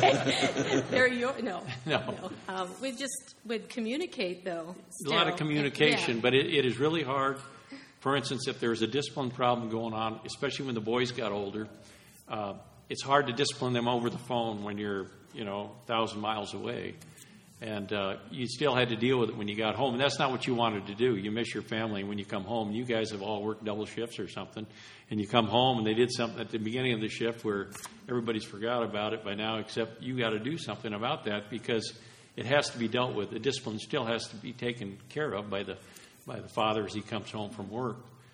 No. We just would communicate, though. Still. A lot of communication, but it is really hard. For instance, if there's a discipline problem going on, especially when the boys got older, it's hard to discipline them over the phone when you're, 1,000 miles away. And you still had to deal with it when you got home. And that's not what you wanted to do. You miss your family when you come home. You guys have all worked double shifts or something. And you come home and they did something at the beginning of the shift where everybody's forgot about it by now, except you got to do something about that because it has to be dealt with. The discipline still has to be taken care of by the father as he comes home from work.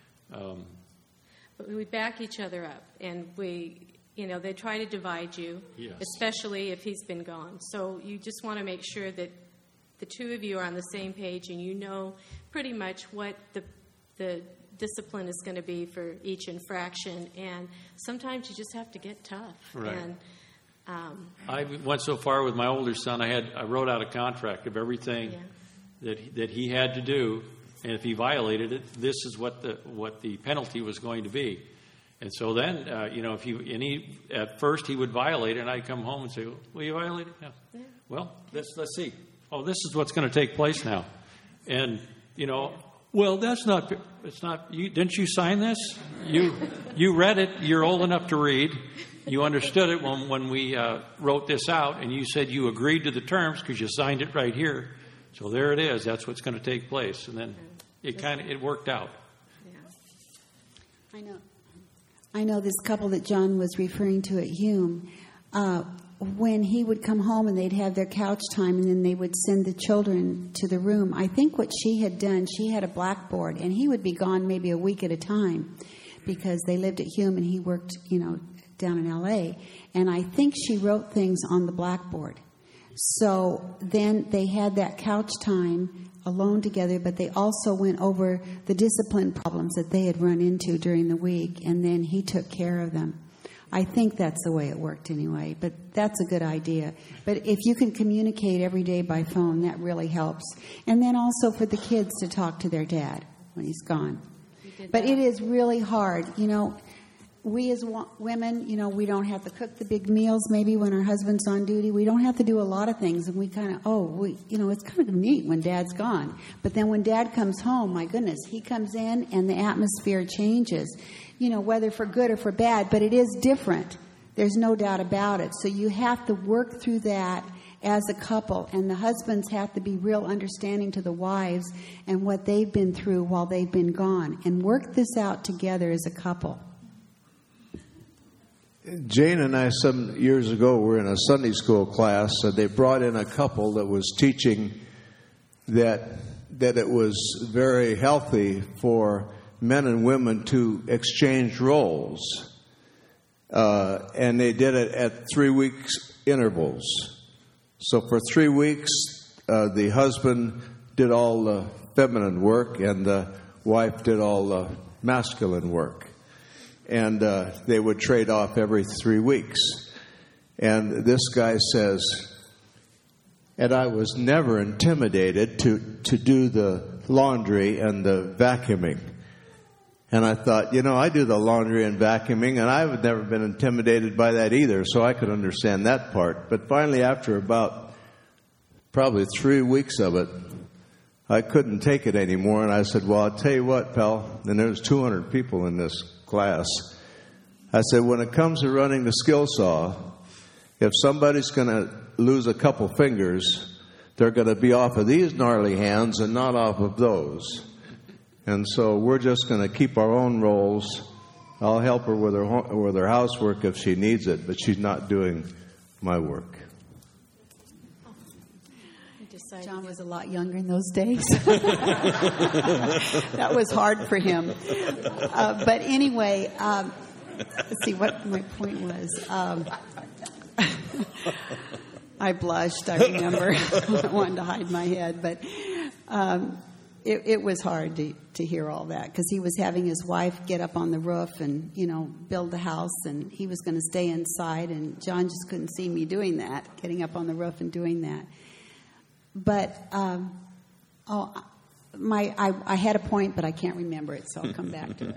But we back each other up, and they try to divide you, yes. Especially if he's been gone. So you just want to make sure that the two of you are on the same page and you know pretty much what the discipline is going to be for each infraction. And sometimes you just have to get tough. Right. And, I went so far with my older son, I wrote out a contract of everything that he had to do, and if he violated it, this is what the penalty was going to be. And so then, at first he would violate it, and I'd come home and say, well, you violated it? Yeah. Well, let's see. Oh, this is what's going to take place now. And, well, it's not, didn't you sign this? You read it. You're old enough to read. You understood it when we wrote this out, and you said you agreed to the terms because you signed it right here. So there it is. That's what's going to take place. And then it worked out. Yeah. I know this couple that John was referring to at Hume. When he would come home and they'd have their couch time, and then they would send the children to the room, I think what she had done, she had a blackboard, and he would be gone maybe a week at a time because they lived at Hume and he worked, down in L.A. And I think she wrote things on the blackboard. So then they had that couch time alone together, but they also went over the discipline problems that they had run into during the week, and then he took care of them. I think that's the way it worked anyway, but that's a good idea. But if you can communicate every day by phone, that really helps. And then also for the kids to talk to their dad when he's gone. But it is really hard. We as women, we don't have to cook the big meals maybe when our husband's on duty. We don't have to do a lot of things. And we kind of, it's kind of neat when Dad's gone. But then when Dad comes home, my goodness, he comes in and the atmosphere changes, whether for good or for bad. But it is different. There's no doubt about it. So you have to work through that as a couple. And the husbands have to be real understanding to the wives and what they've been through while they've been gone. And work this out together as a couple. Jane and I, some years ago, were in a Sunday school class, and they brought in a couple that was teaching that it was very healthy for men and women to exchange roles. And they did it at 3 weeks intervals. So for 3 weeks, the husband did all the feminine work, and the wife did all the masculine work. And they would trade off every 3 weeks. And this guy says, and I was never intimidated to do the laundry and the vacuuming. And I thought, I do the laundry and vacuuming, and I've never been intimidated by that either, so I could understand that part. But finally, after about probably 3 weeks of it, I couldn't take it anymore, and I said, well, I'll tell you what, pal, and there's 200 people in this class. I said, when it comes to running the skill saw, if somebody's going to lose a couple fingers, they're going to be off of these gnarly hands and not off of those. And so we're just going to keep our own roles. I'll help her with her housework if she needs it, but she's not doing my work. John was a lot younger in those days. That was hard for him. But anyway, let's see what my point was. I blushed, I remember. I wanted to hide my head. But it was hard to hear all that because he was having his wife get up on the roof and, build the house. And he was going to stay inside. And John just couldn't see me doing that, getting up on the roof and doing that. But I had a point, but I can't remember it, so I'll come back to it.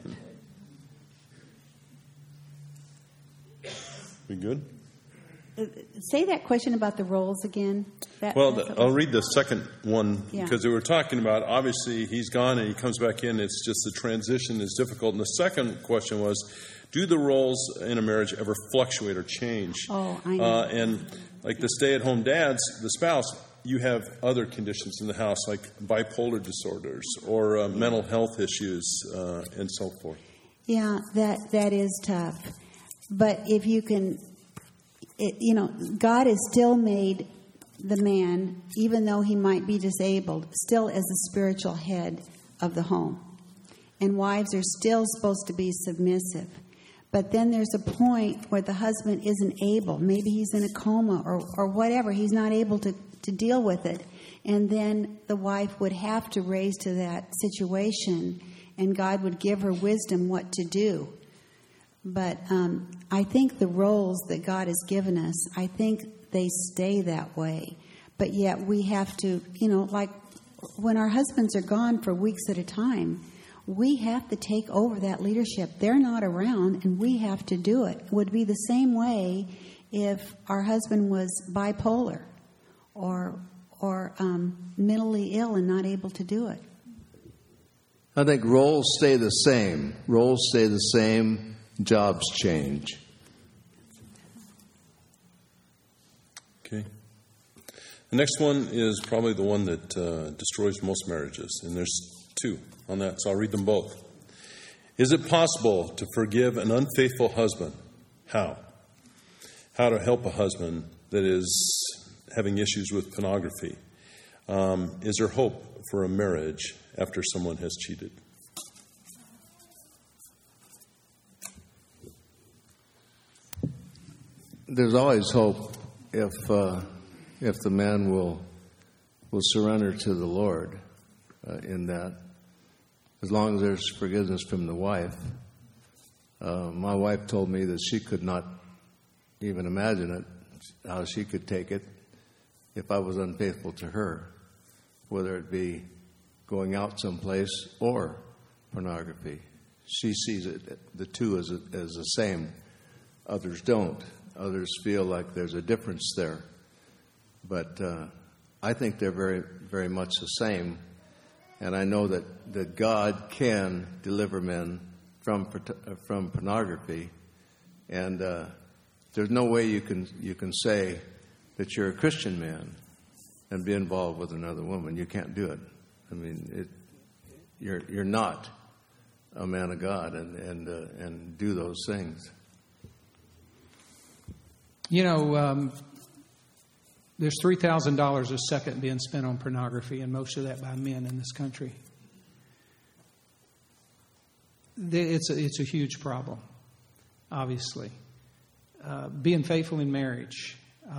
We good? Say that question about the roles again. I'll read the second one because we were talking about, obviously, he's gone and he comes back in. It's just the transition is difficult. And the second question was, do the roles in a marriage ever fluctuate or change? Oh, I know. And like the stay-at-home dads, the spouse, you have other conditions in the house like bipolar disorders or mental health issues and so forth. Yeah, that is tough. But if you can, God has still made the man, even though he might be disabled, still as the spiritual head of the home. And wives are still supposed to be submissive. But then there's a point where the husband isn't able. Maybe he's in a coma or whatever. He's not able to deal with it. And then the wife would have to raise to that situation, and God would give her wisdom what to do. But I think the roles that God has given us, I think they stay that way. But yet we have to, like when our husbands are gone for weeks at a time, we have to take over that leadership. They're not around, and we have to do it. It would be the same way if our husband was bipolar or mentally ill and not able to do it. I think roles stay the same. Roles stay the same. Jobs change. Okay. The next one is probably the one that destroys most marriages, and there's two on that, so I'll read them both. Is it possible to forgive an unfaithful husband? How? How to help a husband that is having issues with pornography? Is there hope for a marriage after someone has cheated? There's always hope if the man will surrender to the Lord in that. As long as there's forgiveness from the wife. My wife told me that she could not even imagine it, how she could take it if I was unfaithful to her, whether it be going out someplace or pornography. She sees it, the two as the same. Others don't. Others feel like there's a difference there. But I think they're very, very much the same. And I know that God can deliver men from pornography. And there's no way you can say that you're a Christian man and be involved with another woman. You can't do it. I mean, you're not a man of God and do those things. You know, there's $3,000 a second being spent on pornography, and most of that by men in this country. It's a huge problem, obviously. Being faithful in marriage,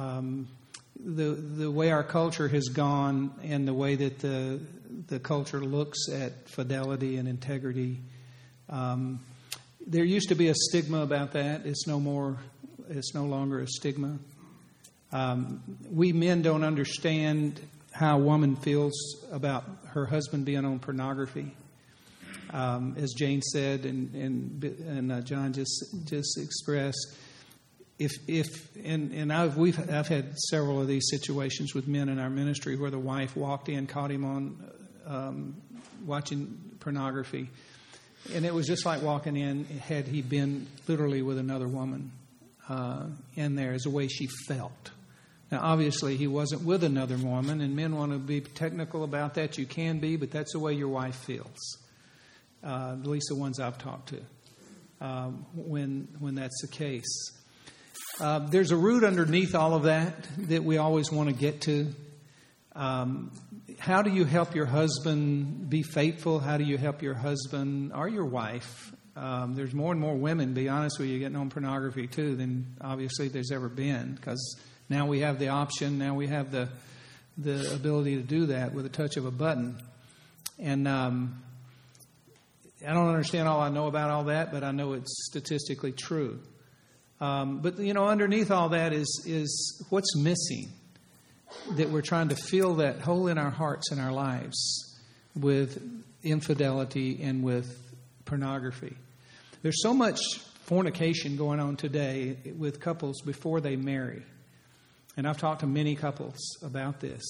the way our culture has gone, and the way that the culture looks at fidelity and integrity. There used to be a stigma about that. It's no more. It's no longer a stigma. We men don't understand how a woman feels about her husband being on pornography. As Jane said, and John just expressed, I've had several of these situations with men in our ministry where the wife walked in, caught him on watching pornography, and it was just like walking in had he been literally with another woman in there, is the way she felt. Now, obviously, he wasn't with another woman, and men want to be technical about that. You can be, but that's the way your wife feels. At least the ones I've talked to, when that's the case. There's a root underneath all of that we always want to get to. How do you help your husband be faithful? How do you help your husband or your wife? There's more and more women, be honest with you, getting on pornography too than obviously there's ever been, because now we have the option. Now we have the ability to do that with a touch of a button. And I don't understand all I know about all that, but I know it's statistically true. But, you know, underneath all that is what's missing, that we're trying to fill that hole in our hearts and our lives with infidelity and with pornography. There's so much fornication going on today with couples before they marry. And I've talked to many couples about this.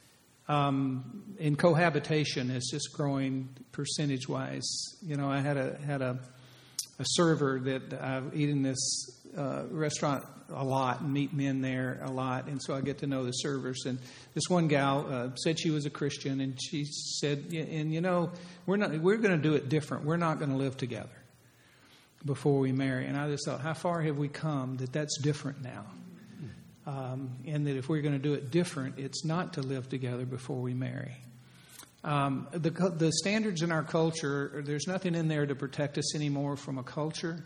And cohabitation is just growing percentage-wise. You know, I had a server that I've eaten in this restaurant a lot and meet men there a lot, and so I get to know the servers. And this one gal said she was a Christian, and she said, "And you know, we're going to do it different. We're not going to live together before we marry." And I just thought, how far have we come that that's different now? And that if we're going to do it different, it's not to live together before we marry. The standards in our culture, there's nothing in there to protect us anymore from a culture.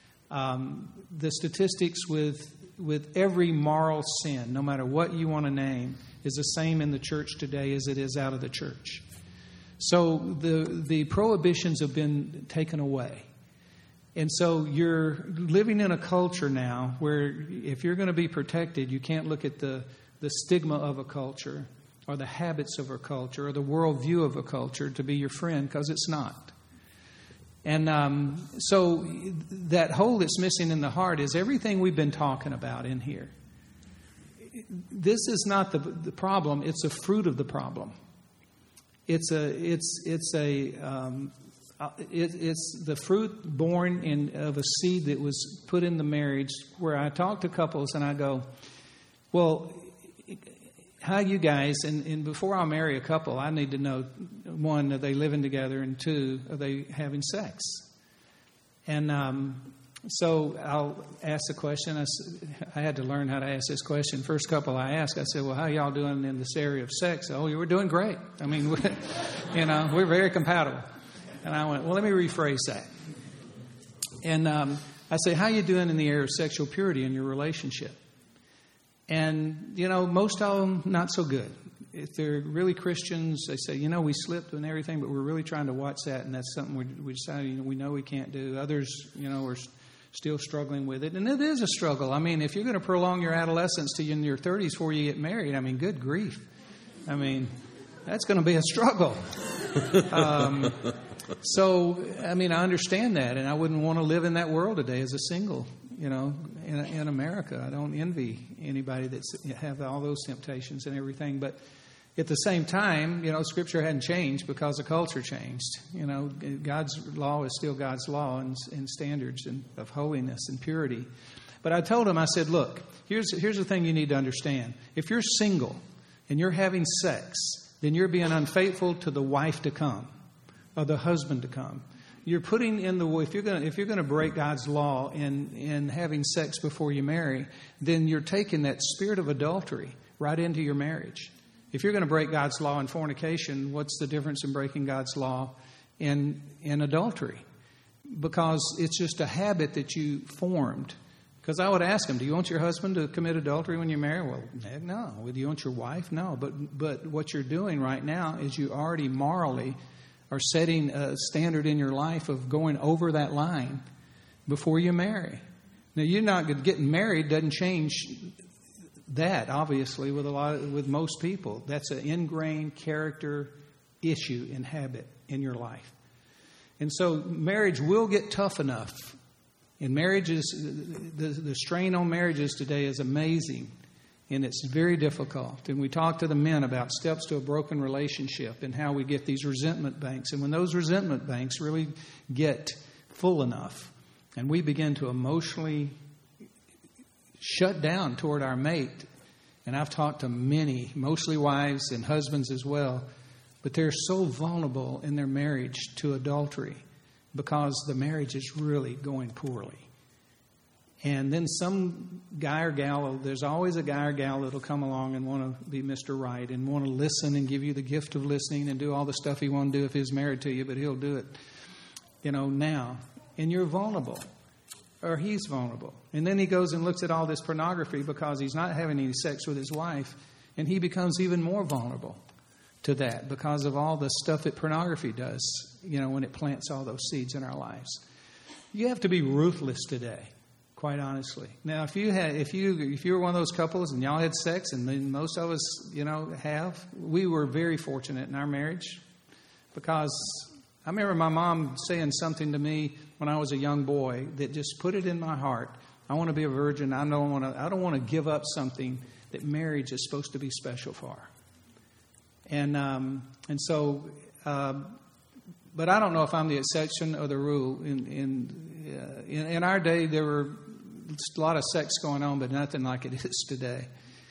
The statistics with every moral sin, no matter what you want to name, is the same in the church today as it is out of the church. So the prohibitions have been taken away. And so you're living in a culture now where if you're going to be protected, you can't look at the stigma of a culture or the habits of a culture or the worldview of a culture to be your friend, because it's not. And so that hole that's missing in the heart is everything we've been talking about in here. This is not the problem. It's a fruit of the problem. It's the fruit born of a seed that was put in the marriage, where I talk to couples and I go, well, how you guys, and before I marry a couple, I need to know, one, are they living together, and two, are they having sex? And so I'll ask the question. I had to learn how to ask this question. First couple I asked, I said, well, how y'all doing in this area of sex? Oh, you were doing great. I mean, we're very compatible. And I went, well, let me rephrase that. And I say, how you doing in the area of sexual purity in your relationship? And, most of them, not so good. If they're really Christians, they say, we slipped and everything, but we're really trying to watch that, and that's something we decided, we know we can't do. Others, are still struggling with it. And it is a struggle. I mean, if you're going to prolong your adolescence to in your 30s before you get married, good grief. That's going to be a struggle. So, I understand that, and I wouldn't want to live in that world today as a single, in America. I don't envy anybody that's have all those temptations and everything. But at the same time, Scripture hadn't changed because the culture changed. God's law is still God's law and standards of holiness and purity. But I told him, I said, look, here's the thing you need to understand. If you're single and you're having sex, then you're being unfaithful to the wife to come or the husband to come. You're putting in if you're going to break God's law in having sex before you marry, then you're taking that spirit of adultery right into your marriage. If you're going to break God's law in fornication, what's the difference in breaking God's law in adultery? Because it's just a habit that you formed. Because I would ask him, do you want your husband to commit adultery when you marry? Well, heck no. Do you want your wife? No. But what you're doing right now is you already morally are setting a standard in your life of going over that line before you marry. Now, you're not getting married doesn't change that, obviously, with most people. That's an ingrained character issue and habit in your life. And so marriage will get tough enough. And marriages, the strain on marriages today is amazing. And it's very difficult. And we talk to the men about steps to a broken relationship and how we get these resentment banks. And when those resentment banks really get full enough and we begin to emotionally shut down toward our mate, and I've talked to many, mostly wives and husbands as well, but they're so vulnerable in their marriage to adultery because the marriage is really going poorly. And then some guy or gal, there's always a guy or gal that'll come along and want to be Mr. Right and want to listen and give you the gift of listening and do all the stuff he won't do if he's married to you, but he'll do it, now. And you're vulnerable, or he's vulnerable. And then he goes and looks at all this pornography because he's not having any sex with his wife, and he becomes even more vulnerable to that because of all the stuff that pornography does, when it plants all those seeds in our lives. You have to be ruthless today. Quite honestly. Now, if you were one of those couples and y'all had sex, and then most of us, we were very fortunate in our marriage because I remember my mom saying something to me when I was a young boy that just put it in my heart. I want to be a virgin. I don't want to give up something that marriage is supposed to be special for. And so, but I don't know if I'm the exception or the rule. In our day, there were a lot of sex going on, but nothing like it is today.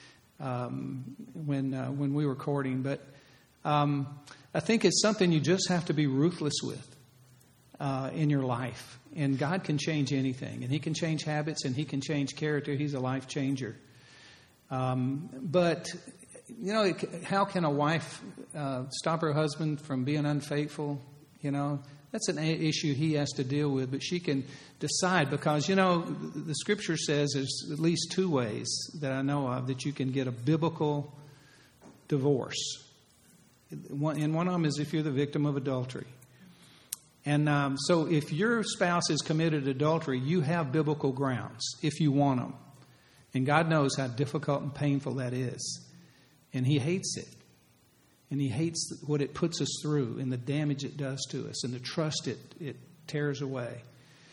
When we were courting, but I think it's something you just have to be ruthless with in your life. And God can change anything, and He can change habits, and He can change character. He's a life changer. But how can a wife stop her husband from being unfaithful? That's an issue he has to deal with, but she can decide because, the Scripture says there's at least two ways that I know of that you can get a biblical divorce. And one of them is if you're the victim of adultery. And so if your spouse has committed adultery, you have biblical grounds if you want them. And God knows how difficult and painful that is. And He hates it. And He hates what it puts us through and the damage it does to us and the trust it tears away.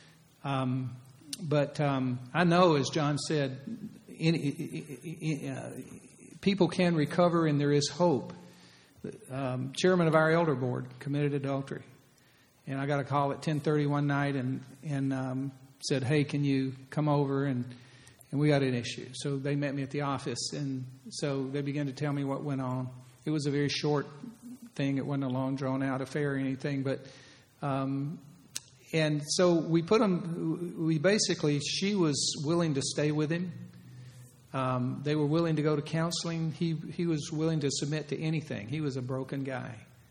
But I know, as John said, people can recover, and there is hope. Chairman of our elder board committed adultery, and I got a call at 10:30 one night and said, "Hey, can you come over?" And we got an issue. So they met me at the office, and so they began to tell me what went on. It was a very short thing. It wasn't a long, drawn-out affair or anything, but and so we put him. We basically, she was willing to stay with him. They were willing to go to counseling. He was willing to submit to anything. He was a broken guy.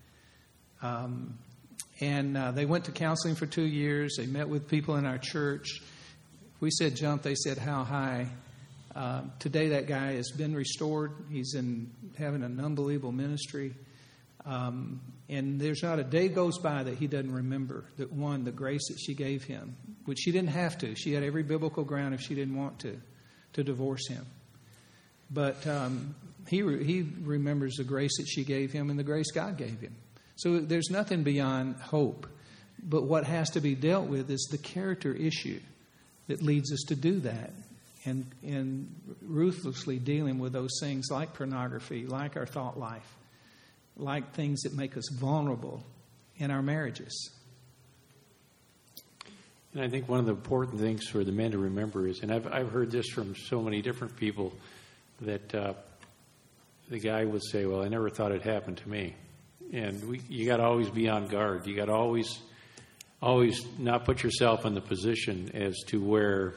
And they went to counseling for 2 years. They met with people in our church. We said jump. They said how high. Today that guy has been restored. He's having an unbelievable ministry. And there's not a day goes by that he doesn't remember the grace that she gave him, which she didn't have to. She had every biblical ground if she didn't want to divorce him. But he remembers the grace that she gave him and the grace God gave him. So there's nothing beyond hope. But what has to be dealt with is the character issue that leads us to do that, and ruthlessly dealing with those things like pornography, like our thought life, like things that make us vulnerable in our marriages. And I think one of the important things for the men to remember is, and I've heard this from so many different people, that the guy would say, "Well, I never thought it happened to me." And you got to always be on guard. You got to always not put yourself in the position as to where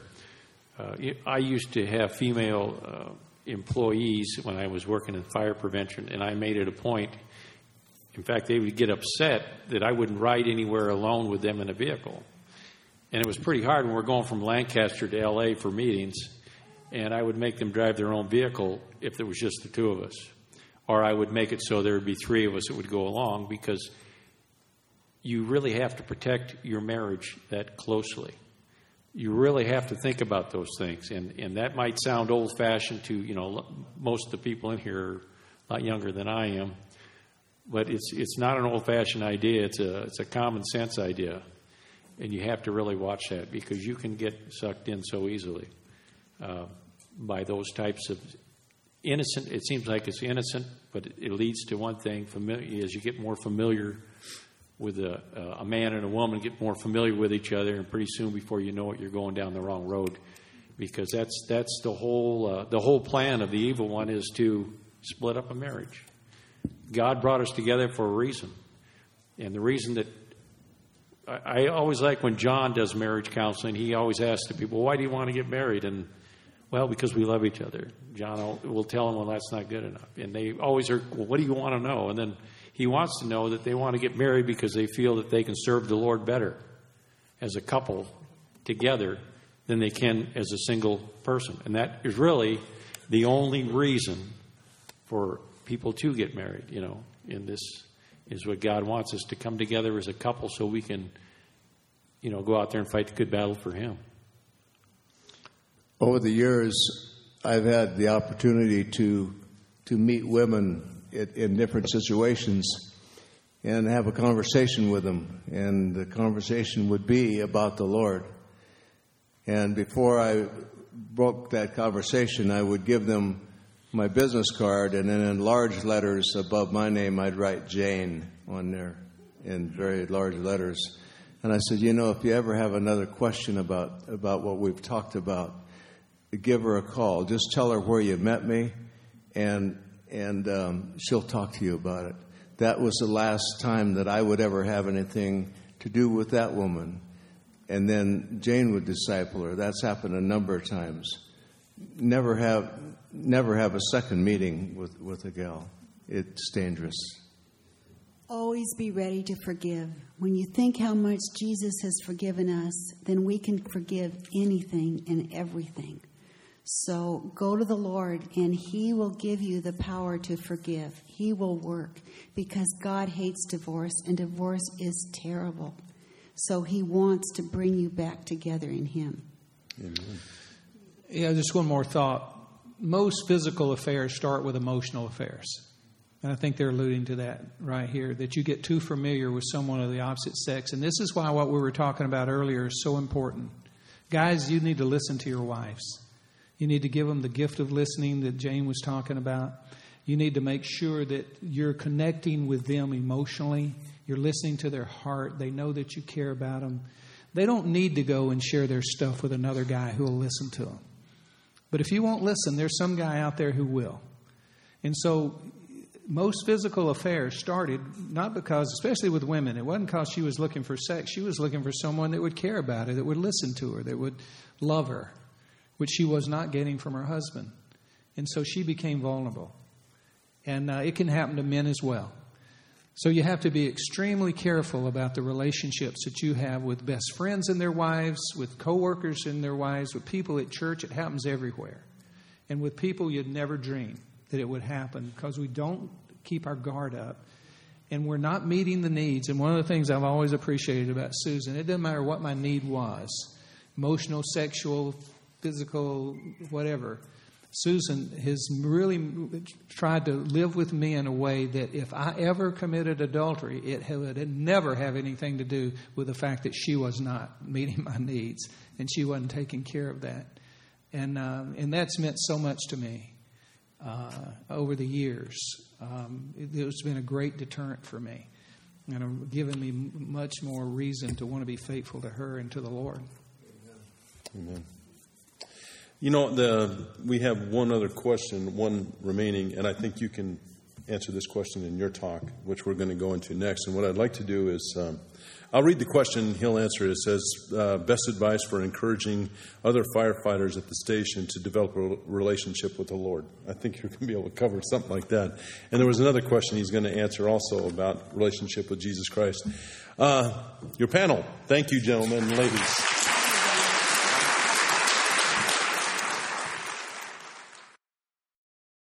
I used to have female employees when I was working in fire prevention, and I made it a point. In fact, they would get upset that I wouldn't ride anywhere alone with them in a vehicle. And it was pretty hard when we're going from Lancaster to L.A. for meetings, and I would make them drive their own vehicle if there was just the two of us. Or I would make it so there would be three of us that would go along, because you really have to protect your marriage that closely. You really have to think about those things. And that might sound old-fashioned to, most of the people in here are a lot younger than I am. But it's not an old-fashioned idea. It's a common sense idea. And you have to really watch that, because you can get sucked in so easily by those types of innocent. It seems like it's innocent, but it leads to one thing. As you get more familiar with a man and a woman, get more familiar with each other, and pretty soon, before you know it, you're going down the wrong road. Because that's the whole plan of the evil one, is to split up a marriage. God brought us together for a reason, and the reason that I always like when John does marriage counseling, he always asks the people, "Why do you want to get married?" And, "Well, because we love each other." John will tell them, "Well, that's not good enough." And they always are, "Well, what do you want to know?" And then he wants to know that they want to get married because they feel that they can serve the Lord better as a couple together than they can as a single person. And that is really the only reason for people to get married, and this is what God wants us to come together as a couple so we can, go out there and fight the good battle for Him. Over the years, I've had the opportunity to meet women in different situations and have a conversation with them. And the conversation would be about the Lord. And before I broke that conversation, I would give them my business card, and then in large letters above my name, I'd write Jane on there in very large letters. And I said, if you ever have another question about what we've talked about, give her a call. Just tell her where you met me, and she'll talk to you about it. That was the last time that I would ever have anything to do with that woman. And then Jane would disciple her. That's happened a number of times. Never have a second meeting with a gal. It's dangerous. Always be ready to forgive. When you think how much Jesus has forgiven us, then we can forgive anything and everything. So go to the Lord, and He will give you the power to forgive. He will work, because God hates divorce, and divorce is terrible. So He wants to bring you back together in Him. Amen. Yeah, just one more thought. Most physical affairs start with emotional affairs. And I think they're alluding to that right here, that you get too familiar with someone of the opposite sex. And this is why what we were talking about earlier is so important. Guys, you need to listen to your wives. You need to give them the gift of listening that Jane was talking about. You need to make sure that you're connecting with them emotionally. You're listening to their heart. They know that you care about them. They don't need to go and share their stuff with another guy who will listen to them. But if you won't listen, there's some guy out there who will. And so most physical affairs started not because, especially with women, it wasn't because she was looking for sex. She was looking for someone that would care about her, that would listen to her, that would love her, which she was not getting from her husband. And so she became vulnerable. And it can happen to men as well. So you have to be extremely careful about the relationships that you have with best friends and their wives, with coworkers and their wives, with people at church. It happens everywhere. And with people you'd never dream that it would happen because we don't keep our guard up and we're not meeting the needs. And one of the things I've always appreciated about Susan, it doesn't matter what my need was, emotional, sexual, physical, whatever. Susan has really tried to live with me in a way that if I ever committed adultery, it would never have anything to do with the fact that she was not meeting my needs and she wasn't taking care of that. And that's meant so much to me over the years. It's been a great deterrent for me and given me much more reason to want to be faithful to her and to the Lord. Amen. You know, we have one other question, one remaining, and I think you can answer this question in your talk, which we're going to go into next. And what I'd like to do is, I'll read the question, he'll answer it. It says, best advice for encouraging other firefighters at the station to develop a relationship with the Lord. I think you're going to be able to cover something like that. And there was another question he's going to answer also about relationship with Jesus Christ. Your panel, thank you, gentlemen and ladies.